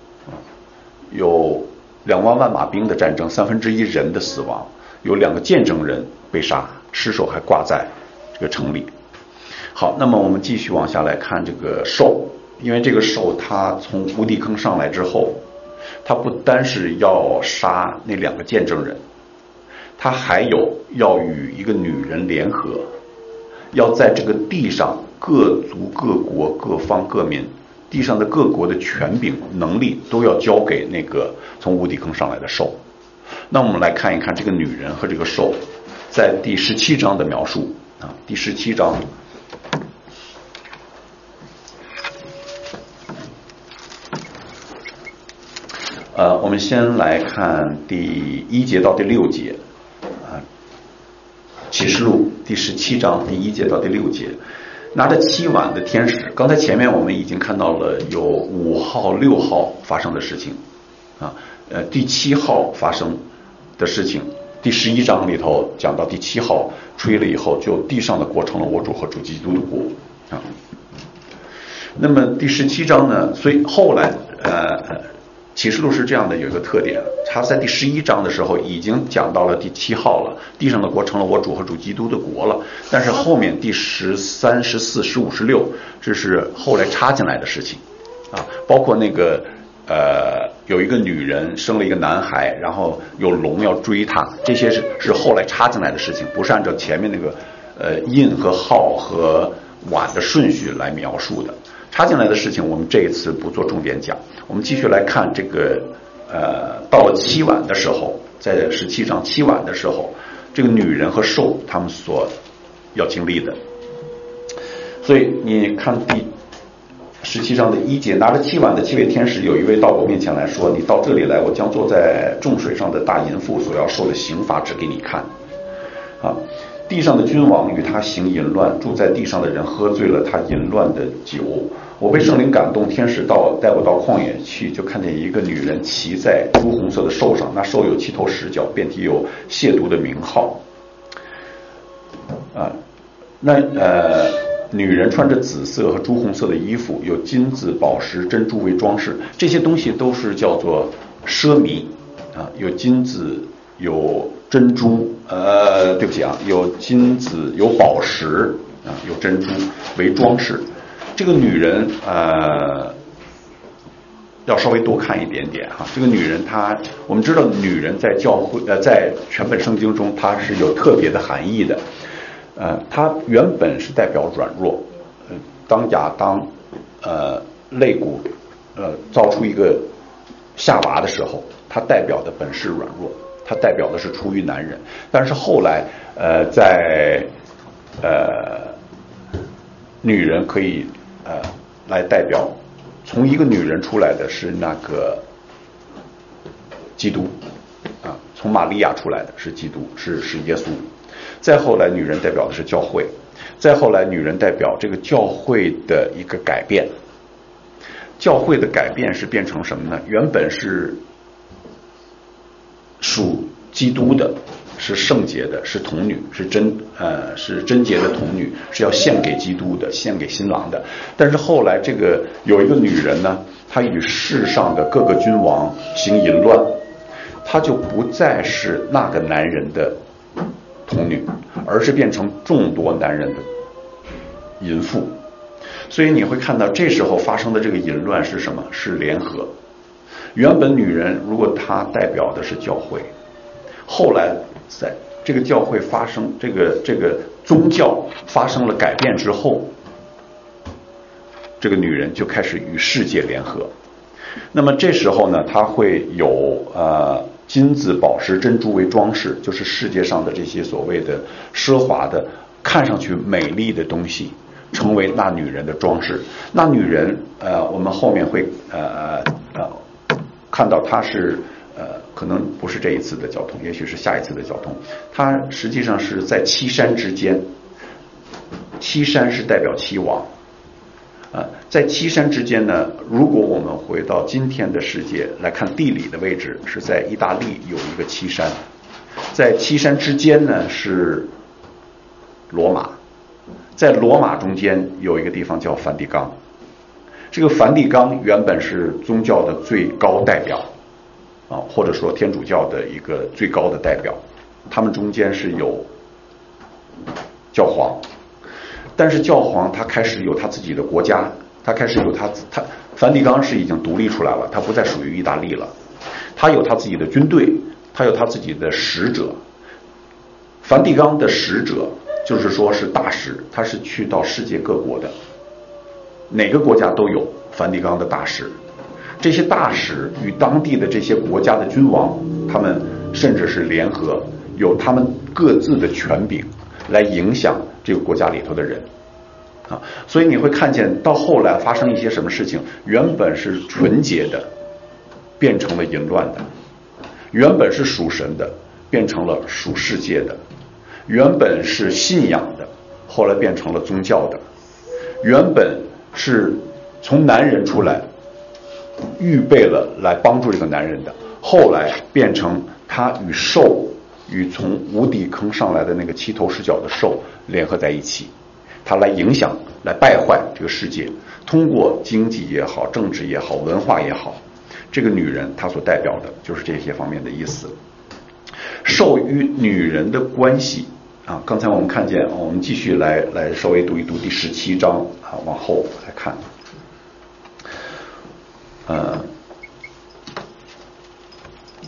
有2万万马兵的战争，1/3人的死亡，有2个见证人被杀，尸首还挂在这个城里。好，那么我们继续往下来看这个兽，因为这个兽它从无底坑上来之后，它不单是要杀那2个见证人，它还有要与一个女人联合，要在这个地上各族各国各方各民地上的各国的权柄能力都要交给那个从无底坑上来的兽。那我们来看一看这个女人和这个兽在第17章的描述第17章我们先来看第1节到第6节启示录第17章第1节到第6节。拿着7碗的天使，刚才前面我们已经看到了有5号6号发生的事情第7号发生的事情，第11章里头讲到第7号吹了以后，就地上的国成了我主和主基督的国那么第17章呢，所以后来启示录是这样的，有一个特点，他在第11章的时候已经讲到了第7号了，地上的国成了我主和主基督的国了，但是后面第13、14、15、16这是后来插进来的事情包括那个有一个女人生了一个男孩，然后有龙要追她，这些是后来插进来的事情，不是按照前面那个印和号和碗的顺序来描述的。插进来的事情我们这一次不做重点讲，我们继续来看这个到了七碗的时候，在17章七碗的时候，这个女人和兽他们所要经历的。所以你看第17章的1节，拿着7碗的7位天使有一位到我面前来说，你到这里来，我将坐在众水上的大淫妇所要受的刑罚指给你看。地上的君王与他行淫乱，住在地上的人喝醉了他淫乱的酒。我被圣灵感动，天使带我到旷野去，就看见一个女人骑在朱红色的兽上，那兽有7头10脚，遍体有亵渎的名号。女人穿着紫色和朱红色的衣服，有金子、宝石、珍珠为装饰，这些东西都是叫做奢靡有金子，有珍珠，对不起有金子，有宝石有珍珠为装饰。这个女人要稍微多看一点点这个女人我们知道女人在教会在全本圣经中她是有特别的含义的。它原本是代表软弱，当亚当肋骨造出一个夏娃的时候，它代表的本是软弱，它代表的是出于男人。但是后来在女人可以来代表，从一个女人出来的是那个基督从玛利亚出来的是基督，是耶稣。再后来女人代表的是教会，再后来女人代表这个教会的一个改变。教会的改变是变成什么呢？原本是属基督的，是圣洁的，是童女，是贞洁的童女，是要献给基督的，献给新郎的。但是后来这个有一个女人呢，她与世上的各个君王行淫乱，她就不再是那个男人的童女，而是变成众多男人的淫妇。所以你会看到这时候发生的这个淫乱是什么？是联合。原本女人如果她代表的是教会，后来在这个教会发生这个宗教发生了改变之后，这个女人就开始与世界联合。那么这时候呢，她会有金子、宝石、珍珠为装饰，就是世界上的这些所谓的奢华的、看上去美丽的东西，成为那女人的装饰。那女人，我们后面会看到她是可能不是这一次的交通，也许是下一次的交通。她实际上是在7山之间，7山是代表7王。在7山之间呢，如果我们回到今天的世界来看地理的位置，是在意大利有一个7山，在7山之间呢是罗马，在罗马中间有一个地方叫梵蒂冈。这个梵蒂冈原本是宗教的最高代表或者说天主教的一个最高的代表，他们中间是有教皇。但是教皇他开始有他自己的国家，他开始有他梵蒂冈是已经独立出来了，他不再属于意大利了，他有他自己的军队，他有他自己的使者。梵蒂冈的使者就是说是大使，他是去到世界各国的，哪个国家都有梵蒂冈的大使。这些大使与当地的这些国家的君王，他们甚至是联合，有他们各自的权柄来影响这个国家里头的人所以你会看见到后来发生一些什么事情，原本是纯洁的变成了淫乱的，原本是属神的变成了属世界的，原本是信仰的后来变成了宗教的，原本是从男人出来预备了来帮助这个男人的，后来变成他与兽，与从无底坑上来的那个7头10脚的兽联合在一起，他来影响，来败坏这个世界，通过经济也好，政治也好，文化也好，这个女人她所代表的就是这些方面的意思。兽与女人的关系刚才我们看见，我们继续来稍微读一读第17章往后来看。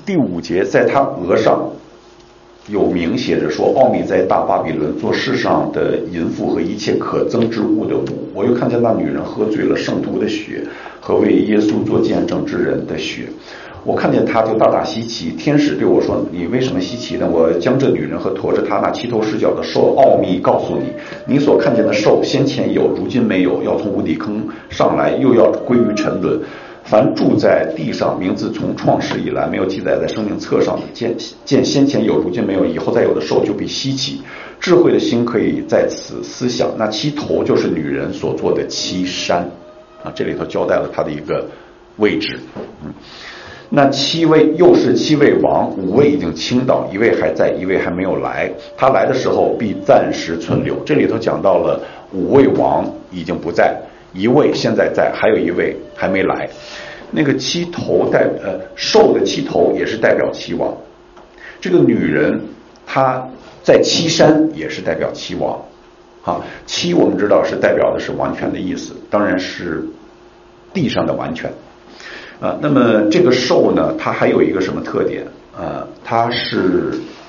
第5节，在他额上有明写着说，奥秘在大巴比伦，做世上的淫妇和一切可憎之物的物。我又看见那女人喝醉了圣徒的血和为耶稣做见证之人的血。我看见他就大大稀奇，天使对我说，你为什么稀奇呢？我将这女人和驮着她那7头10脚的兽奥秘告诉你，你所看见的兽先前有，如今没有，要从无底坑上来，又要归于沉沦。凡住在地上，名字从创世以来没有记载在生命册上的，见先前有，如今没有，以后再有的兽就比稀奇。智慧的心可以在此思想，那7头就是女人所做的7山啊，这里头交代了它的一个位置。那7位又是7位王，5位已经倾倒，1位还在，1位还没有来。他来的时候必暂时存留。这里头讲到了5位王已经不在，1位现在在，还有1位还没来。那个7头兽的7头也是代表7王。这个女人她在7山也是代表7王。7我们知道是代表的是完全的意思，当然是地上的完全。那么这个兽呢，它还有一个什么特点？它是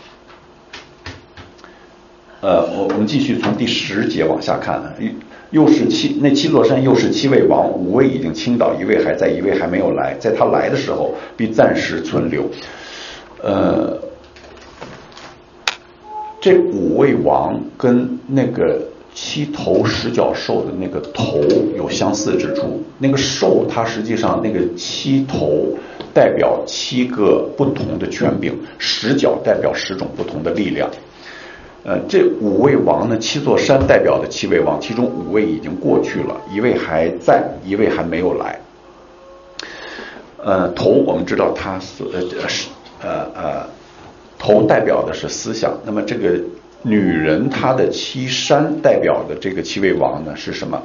我们继续从第10节往下看，又是那7座山又是7位王，5位已经倾倒，1位还在，1位还没有来。在他来的时候，必暂时存留。这5位王跟那个7头10脚兽的那个头有相似之处。那个兽它实际上那个7头代表7个不同的权柄，10脚代表10种不同的力量。这5位王呢，7座山代表的7位王，其中5位已经过去了，1位还在，1位还没有来。头我们知道它头代表的是思想，那么这个女人她的7山代表的这个7位王呢是什么？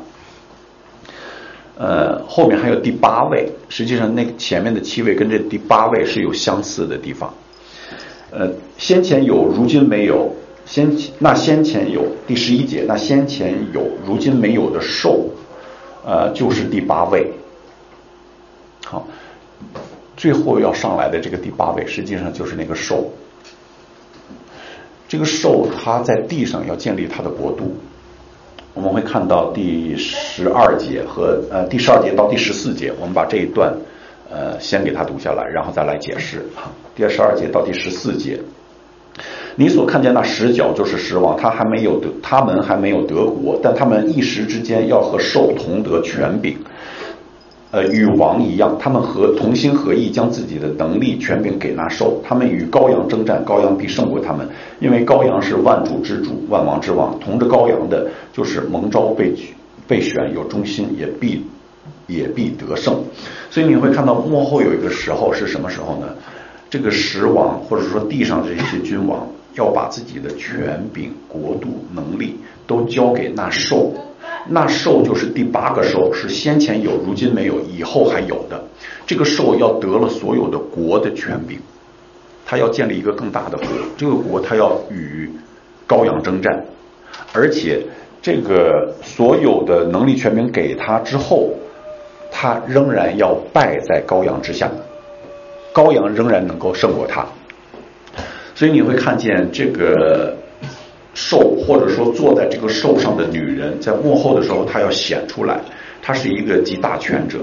后面还有第8位，实际上那个前面的7位跟这第8位是有相似的地方。先前有，如今没有。那先前有，第11节，那先前有，如今没有的兽，就是第8位。好，最后要上来的这个第8位，实际上就是那个兽。这个兽它在地上要建立它的国度。我们会看到第12节和第12节到第14节，我们把这一段先给它读下来，然后再来解释。第12节到第14节，你所看见那10角就是10王，他们还没有得国，但他们一时之间要和兽同得权柄，与王一样，他们同心合意，将自己的能力权柄给那兽。他们与羔羊征战，羔羊必胜过他们，因为羔羊是万主之主，万王之王。同着羔羊的，就是蒙召被选，有忠心，也必得胜。所以你会看到末后有一个时候是什么时候呢？这个10王或者说地上的这些君王要把自己的权柄、国度、能力都交给那兽。那兽就是第8个兽，是先前有，如今没有，以后还有的。这个兽要得了所有的国的权柄，他要建立一个更大的国，这个国他要与羔羊征战，而且这个所有的能力权柄给他之后，他仍然要败在羔羊之下，羔羊仍然能够胜过他。所以你会看见这个兽，或者说坐在这个兽上的女人，在末后的时候她要显出来，她是一个极大权者，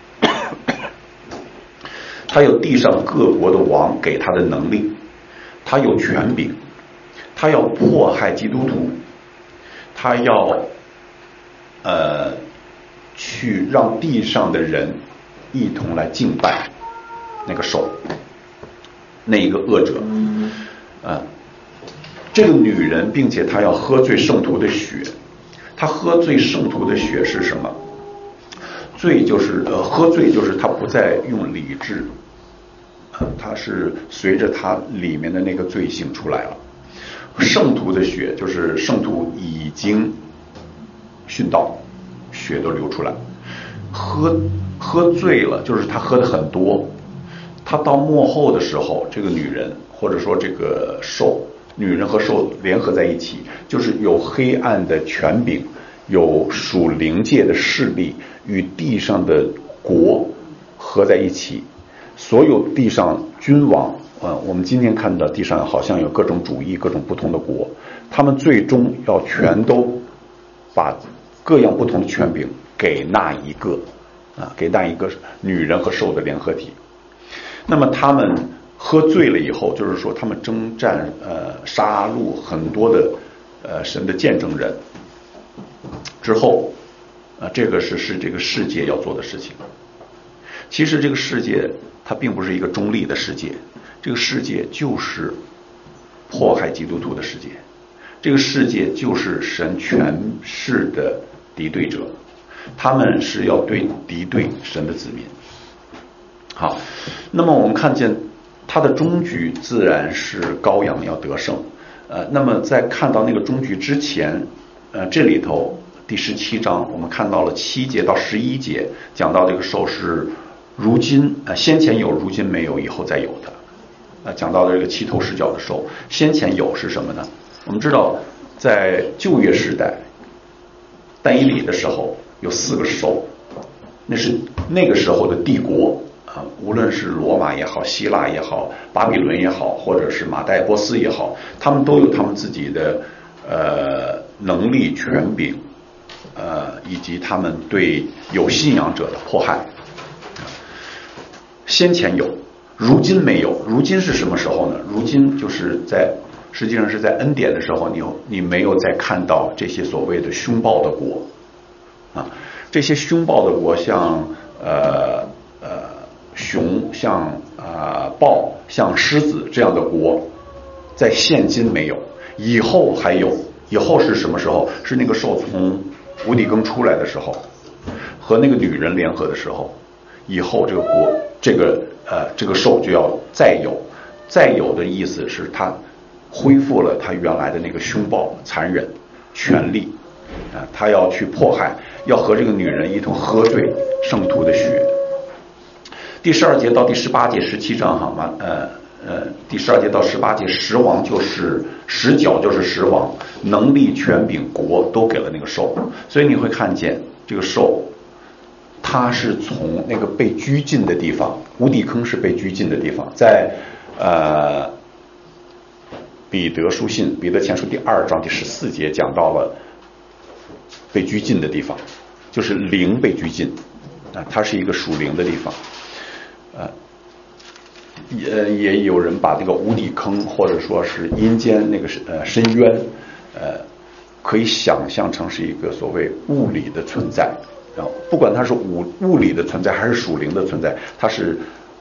她有地上各国的王给她的能力，她有权柄，她要迫害基督徒，她要去让地上的人一同来敬拜那个兽，那一个恶者。这个女人，并且她要喝醉圣徒的血。她喝醉圣徒的血是什么？醉就是喝醉就是她不再用理智，她是随着她里面的那个罪性出来了。圣徒的血就是圣徒已经殉道，血都流出来。喝醉了就是她喝的很多。她到末后的时候，这个女人或者说这个兽，女人和兽联合在一起，就是有黑暗的权柄，有属灵界的势力与地上的国合在一起， 所有地上君王，我们今天看到地上好像有各种主义、各种不同的国，他们最终要全都把各样不同的权柄给那一个女人和兽的联合体。那么他们喝醉了以后，就是说他们征战杀戮很多的神的见证人之后，这个是这个世界要做的事情。其实这个世界它并不是一个中立的世界，这个世界就是迫害基督徒的世界，这个世界就是神权势的敌对者，他们是要敌对神的子民。好，那么我们看见他的终局自然是羔羊要得胜。那么在看到那个终局之前，这里头第17章我们看到了7节到11节，讲到这个兽是如今先前有，如今没有，以后再有的。讲到了这个7头10脚的兽，先前有是什么呢？我们知道在旧约时代但以理的时候有4个兽，那是那个时候的帝国无论是罗马也好，希腊也好，巴比伦也好，或者是马代波斯也好，他们都有他们自己的能力、权柄，以及他们对有信仰者的迫害。先前有，如今没有。如今是什么时候呢？如今就是实际上是在恩典的时候，你没有再看到这些所谓的凶暴的国这些凶暴的国像熊，像豹，像狮子这样的国，在现今没有，以后还有。以后是什么时候？是那个兽从无底坑出来的时候，和那个女人联合的时候，以后这个国，这个兽就要再有。再有的意思是它恢复了它原来的那个凶暴、残忍、权力他要去迫害，要和这个女人一同喝醉圣徒的血。第12节到第18节17章第12节到18节10王就是10角就是10王，能力、权柄、国都给了那个兽。所以你会看见这个兽，它是从那个被拘禁的地方，无底坑是被拘禁的地方，在彼得书信彼得前书第2章第14节讲到了被拘禁的地方，就是灵被拘禁它是一个属灵的地方。也有人把这个无底坑或者说是阴间那个深渊可以想象成是一个所谓物理的存在，然后不管它是物理的存在还是属灵的存在，它是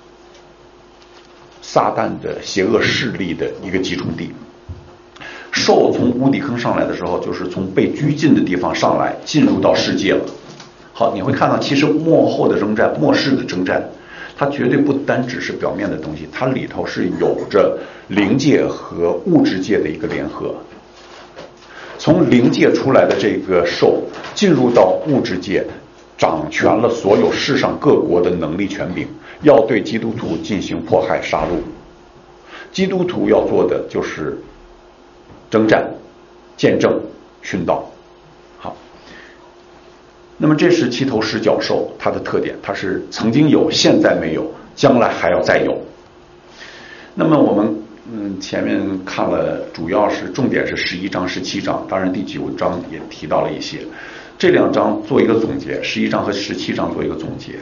撒旦的邪恶势力的一个集中地。兽从无底坑上来的时候，就是从被拘禁的地方上来，进入到世界了。好，你会看到其实末后的征战，末世的征战，它绝对不单只是表面的东西，它里头是有着灵界和物质界的一个联合。从灵界出来的这个兽进入到物质界，掌权了所有世上各国的能力权柄，要对基督徒进行迫害杀戮。基督徒要做的就是征战、见证、殉道。好，那么这是7头10脚兽它的特点，它是曾经有，现在没有，将来还要再有。那么我们前面看了，主要是重点是11章、17章，当然第9章也提到了一些。这2章做一个总结，11章和17章做一个总结。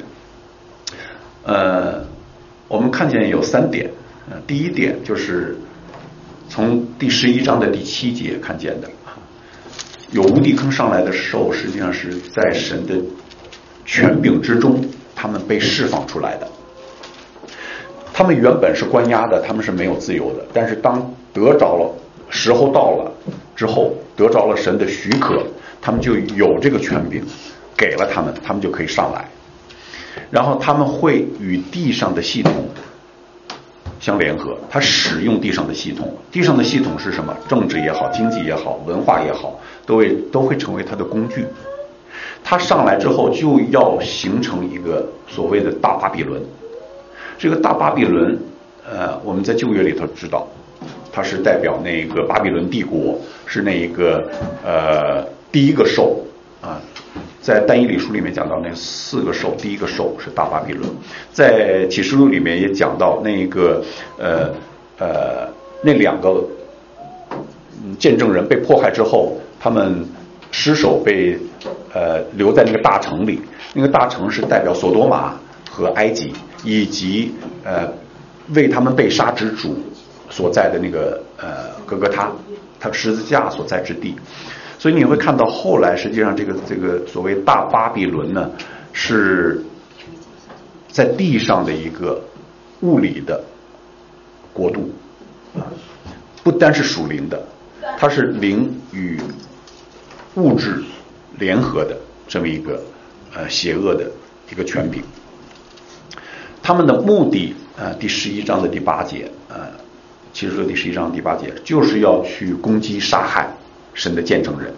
我们看见有3点。第一点就是从第11章的第7节看见的，有无底坑上来的兽，实际上是在神的权柄之中，他们被释放出来的。他们原本是关押的，他们是没有自由的，但是当得着了，时候到了之后，得着了神的许可，他们就有这个权柄给了他们，他们就可以上来，然后他们会与地上的系统相联合，他使用地上的系统，地上的系统是什么？政治也好，经济也好，文化也好，都会成为他的工具。他上来之后就要形成一个所谓的大巴比伦。这个大巴比伦我们在旧约里头知道，它是代表那个巴比伦帝国，是那一个第一个兽在但以理书里面讲到那4个兽，第一个兽是大巴比伦，在启示录里面也讲到那个那2个见证人被迫害之后，他们尸首被留在那个大城里，那个大城是代表索多玛和埃及，以及为他们被杀之主所在的那个哥哥他十字架所在之地。所以你会看到后来实际上这个所谓大巴比伦呢，是在地上的一个物理的国度，不单是属灵的，它是灵与物质联合的这么一个邪恶的一个权柄。他们的目的第11章的第8节启示录第11章第8节就是要去攻击杀害神的见证人。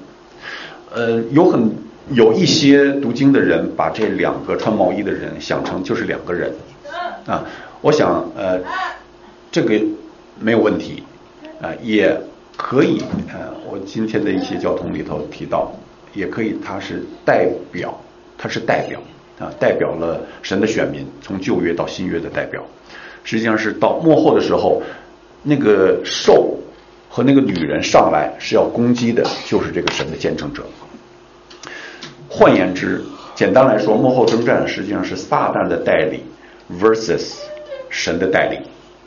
有一些读经的人把这2个穿毛衣的人想成就是2个人我想这个没有问题也可以我今天的一些教统里头提到，也可以它是代表代表了神的选民，从旧约到新约的代表。实际上是到末后的时候，那个兽和那个女人上来是要攻击的，就是这个神的见证者。换言之，简单来说，末后征战实际上是撒旦的代理 versus 神的代理。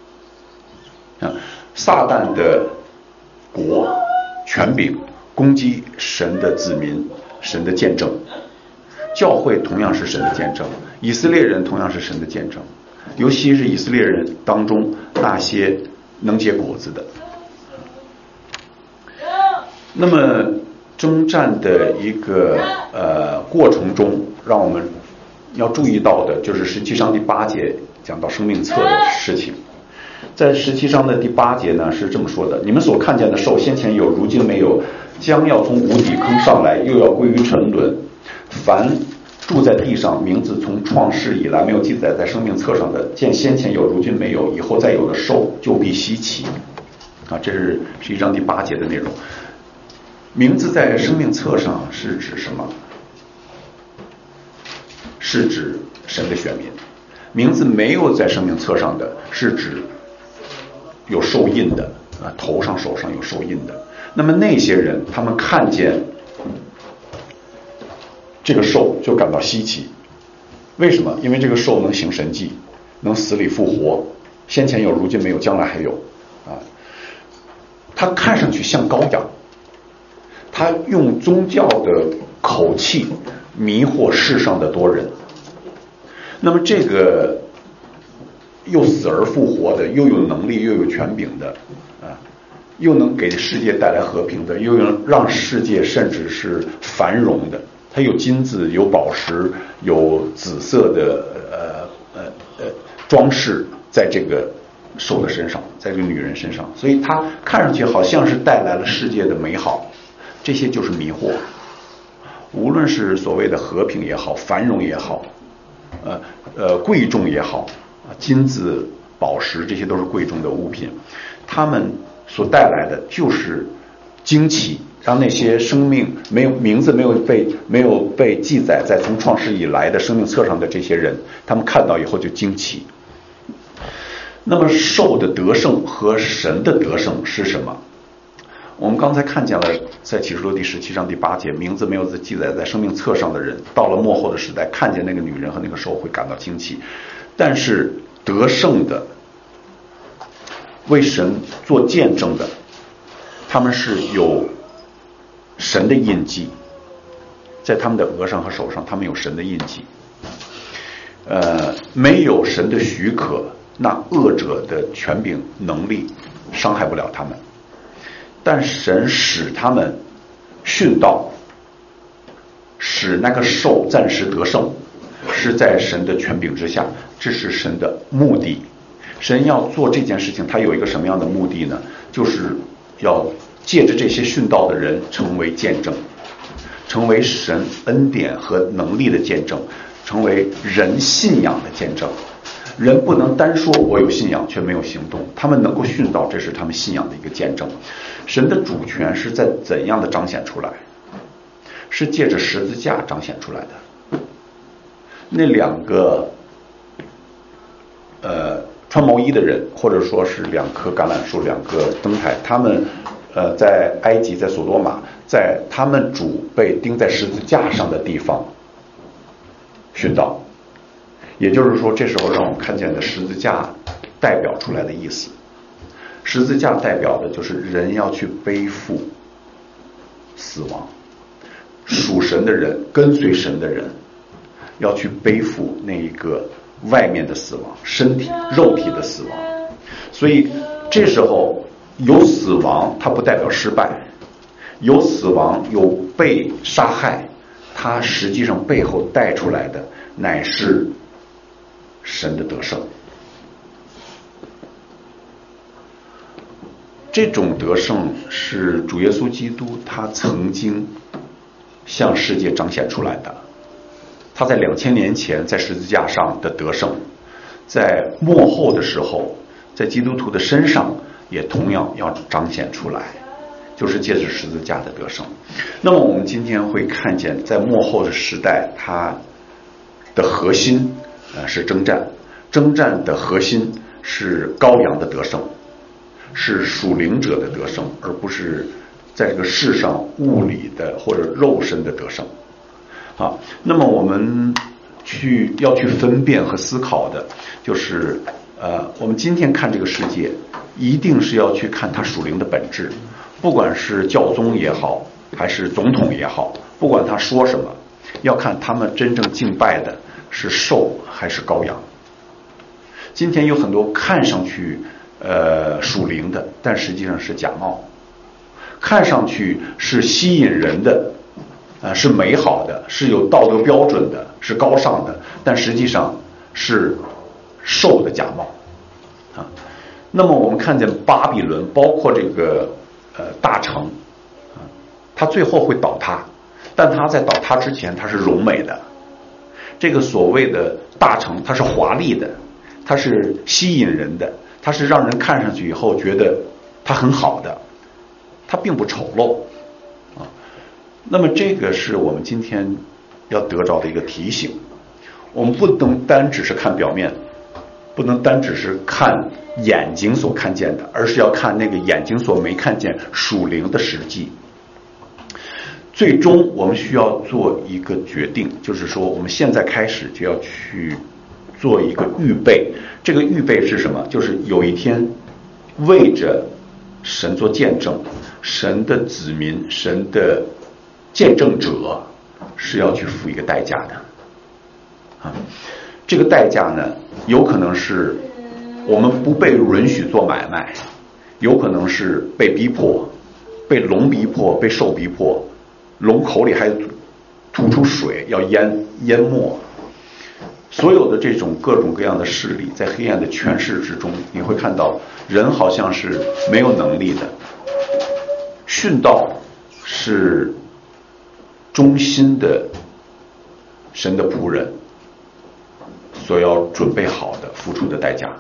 撒旦的国权柄攻击神的子民，神的见证。教会同样是神的见证，以色列人同样是神的见证，尤其是以色列人当中那些能结果子的。那么征战的一个过程中，让我们要注意到的就是17章第8节讲到生命册的事情。在17章的第8节呢是这么说的：你们所看见的兽，先前有，如今没有，将要从无底坑上来，又要归于沉沦。凡住在地上，名字从创世以来没有记载在生命册上的，见先前有，如今没有，以后再有的兽，就必稀奇。这是11章第8节的内容。名字在生命册上是指什么？是指神的选民。名字没有在生命册上的，是指有受印的头上手上有受印的。那么那些人，他们看见这个兽就感到稀奇。为什么？因为这个兽能行神迹，能死里复活，先前有，如今没有，将来还有它看上去像羔羊，他用宗教的口气迷惑世上的多人。那么这个又死而复活的，又有能力又有权柄的又能给世界带来和平的，又能让世界甚至是繁荣的，它有金子，有宝石，有紫色的装饰在这个兽的身上，在这个女人身上，所以它看上去好像是带来了世界的美好。这些就是迷惑，无论是所谓的和平也好，繁荣也好，贵重也好，金子、宝石，这些都是贵重的物品，他们所带来的就是惊奇，让那些生命没有名字没有被记载在从创世以来的生命册上的这些人，他们看到以后就惊奇。那么兽的得胜和神的得胜是什么？我们刚才看见了，在启示录第17章第8节，名字没有记载在生命册上的人，到了末后的时代，看见那个女人和那个兽会感到惊奇。但是得胜的，为神做见证的，他们是有神的印记，在他们的额上和手上，他们有神的印记。没有神的许可，那恶者的权柄能力伤害不了他们。但神使他们殉道，使那个兽暂时得胜，是在神的权柄之下，这是神的目的。神要做这件事情，他有一个什么样的目的呢？就是要借着这些殉道的人成为见证，成为神恩典和能力的见证，成为人信仰的见证。人不能单说我有信仰却没有行动，他们能够殉道，这是他们信仰的一个见证。神的主权是在怎样的彰显出来？ 是借着十字架彰显出来的。那两个穿毛衣的人，或者说是两棵橄榄树、两个灯台，他们在埃及，在索多玛，在他们主被钉在十字架上的地方殉道。也就是说，这时候让我们看见的十字架代表出来的意思，十字架代表的就是人要去背负死亡，属神的人，跟随神的人要去背负那一个外面的死亡，身体肉体的死亡。所以这时候有死亡，它不代表失败，有死亡，有被杀害，它实际上背后带出来的乃是神的得胜。这种得胜是主耶稣基督他曾经向世界彰显出来的，他在2000年前在十字架上的得胜，在末后的时候，在基督徒的身上也同样要彰显出来，就是借着十字架的得胜。那么我们今天会看见，在末后的时代，它的核心是征战，征战的核心是羔羊的得胜，是属灵者的得胜，而不是在这个世上物理的或者肉身的得胜。好，那么我们要去分辨和思考的就是我们今天看这个世界，一定是要去看它属灵的本质，不管是教宗也好，还是总统也好，不管他说什么，要看他们真正敬拜的是兽还是羔羊。今天有很多看上去属灵的，但实际上是假冒，看上去是吸引人的是美好的，是有道德标准的，是高尚的，但实际上是兽的假冒那么我们看见巴比伦，包括这个大城它最后会倒塌，但它在倒塌之前它是荣美的。这个所谓的大城，它是华丽的，它是吸引人的，它是让人看上去以后觉得它很好的，它并不丑陋那么这个是我们今天要得着的一个提醒，我们不能单只是看表面，不能单只是看眼睛所看见的，而是要看那个眼睛所没看见属灵的实际。最终我们需要做一个决定，就是说我们现在开始就要去做一个预备。这个预备是什么？就是有一天为着神做见证，神的子民，神的见证者是要去付一个代价的这个代价呢，有可能是我们不被允许做买卖，有可能是被逼迫，被龙逼迫，被兽逼迫，龙口里还吐出水要淹没。所有的这种各种各样的势力在黑暗的权势之中，你会看到人好像是没有能力的。殉道是忠心的神的仆人所要准备好的付出的代价。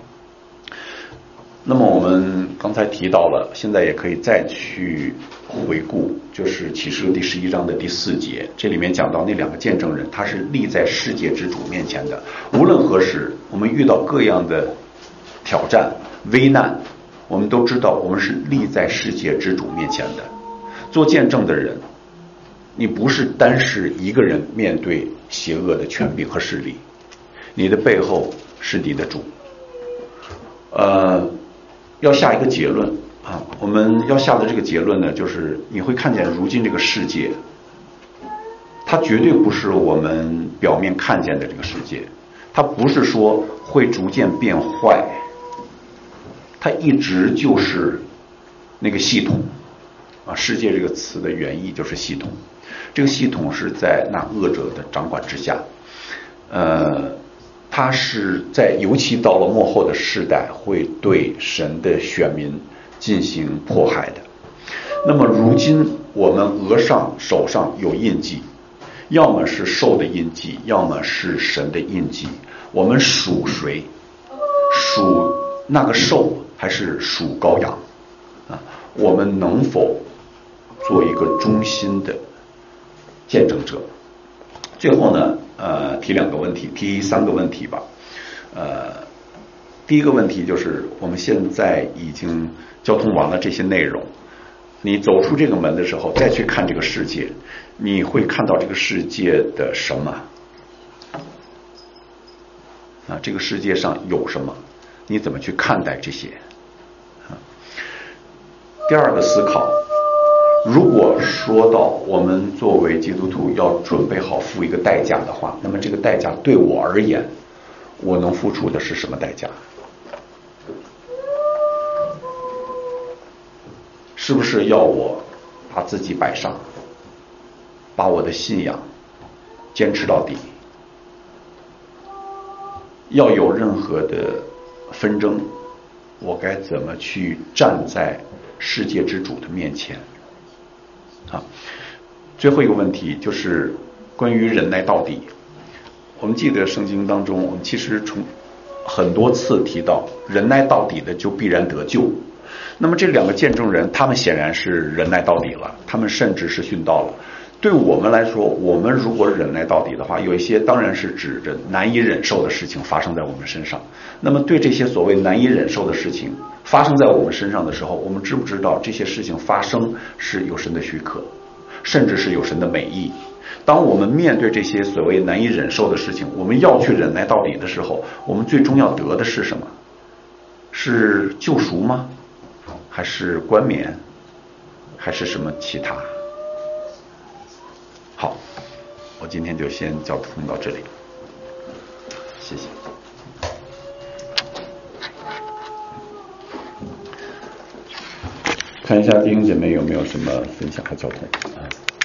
那么我们刚才提到了，现在也可以再去回顾，就是启示录第11章的第4节，这里面讲到那两个见证人，他是立在世界之主面前的。无论何时我们遇到各样的挑战危难，我们都知道我们是立在世界之主面前的。做见证的人，你不是单是一个人面对邪恶的权柄和势力，你的背后是你的主。要下一个结论我们要下的这个结论呢，就是你会看见如今这个世界，它绝对不是我们表面看见的这个世界，它不是说会逐渐变坏，它一直就是那个系统世界这个词的原意就是系统，这个系统是在那恶者的掌管之下，它是尤其到了末后的世代，会对神的选民进行迫害的。那么如今我们额上手上有印记，要么是兽的印记，要么是神的印记。我们属谁？属那个兽还是属羔羊我们能否做一个忠心的见证者。最后呢，提2个问题，提3个问题吧。第一个问题就是我们现在已经交通完了这些内容，你走出这个门的时候，再去看这个世界，你会看到这个世界的什么？这个世界上有什么？你怎么去看待这些？第2个思考，如果说到我们作为基督徒要准备好付一个代价的话，那么这个代价对我而言，我能付出的是什么代价？是不是要我把自己摆上，把我的信仰坚持到底？要有任何的纷争，我该怎么去站在世界之主的面前？最后一个问题就是关于忍耐到底。我们记得圣经当中，我们其实从很多次提到，忍耐到底的就必然得救。那么这2个见证人，他们显然是忍耐到底了，他们甚至是殉道了。对我们来说，我们如果忍耐到底的话，有一些当然是指着难以忍受的事情发生在我们身上。那么对这些所谓难以忍受的事情发生在我们身上的时候，我们知不知道这些事情发生是有神的许可，甚至是有神的美意？当我们面对这些所谓难以忍受的事情，我们要去忍耐到底的时候，我们最终要得的是什么？是救赎吗？还是冠冕？还是什么其他？好，我今天就先交通到这里，谢谢。看一下弟兄姐妹有没有什么分享和交通啊？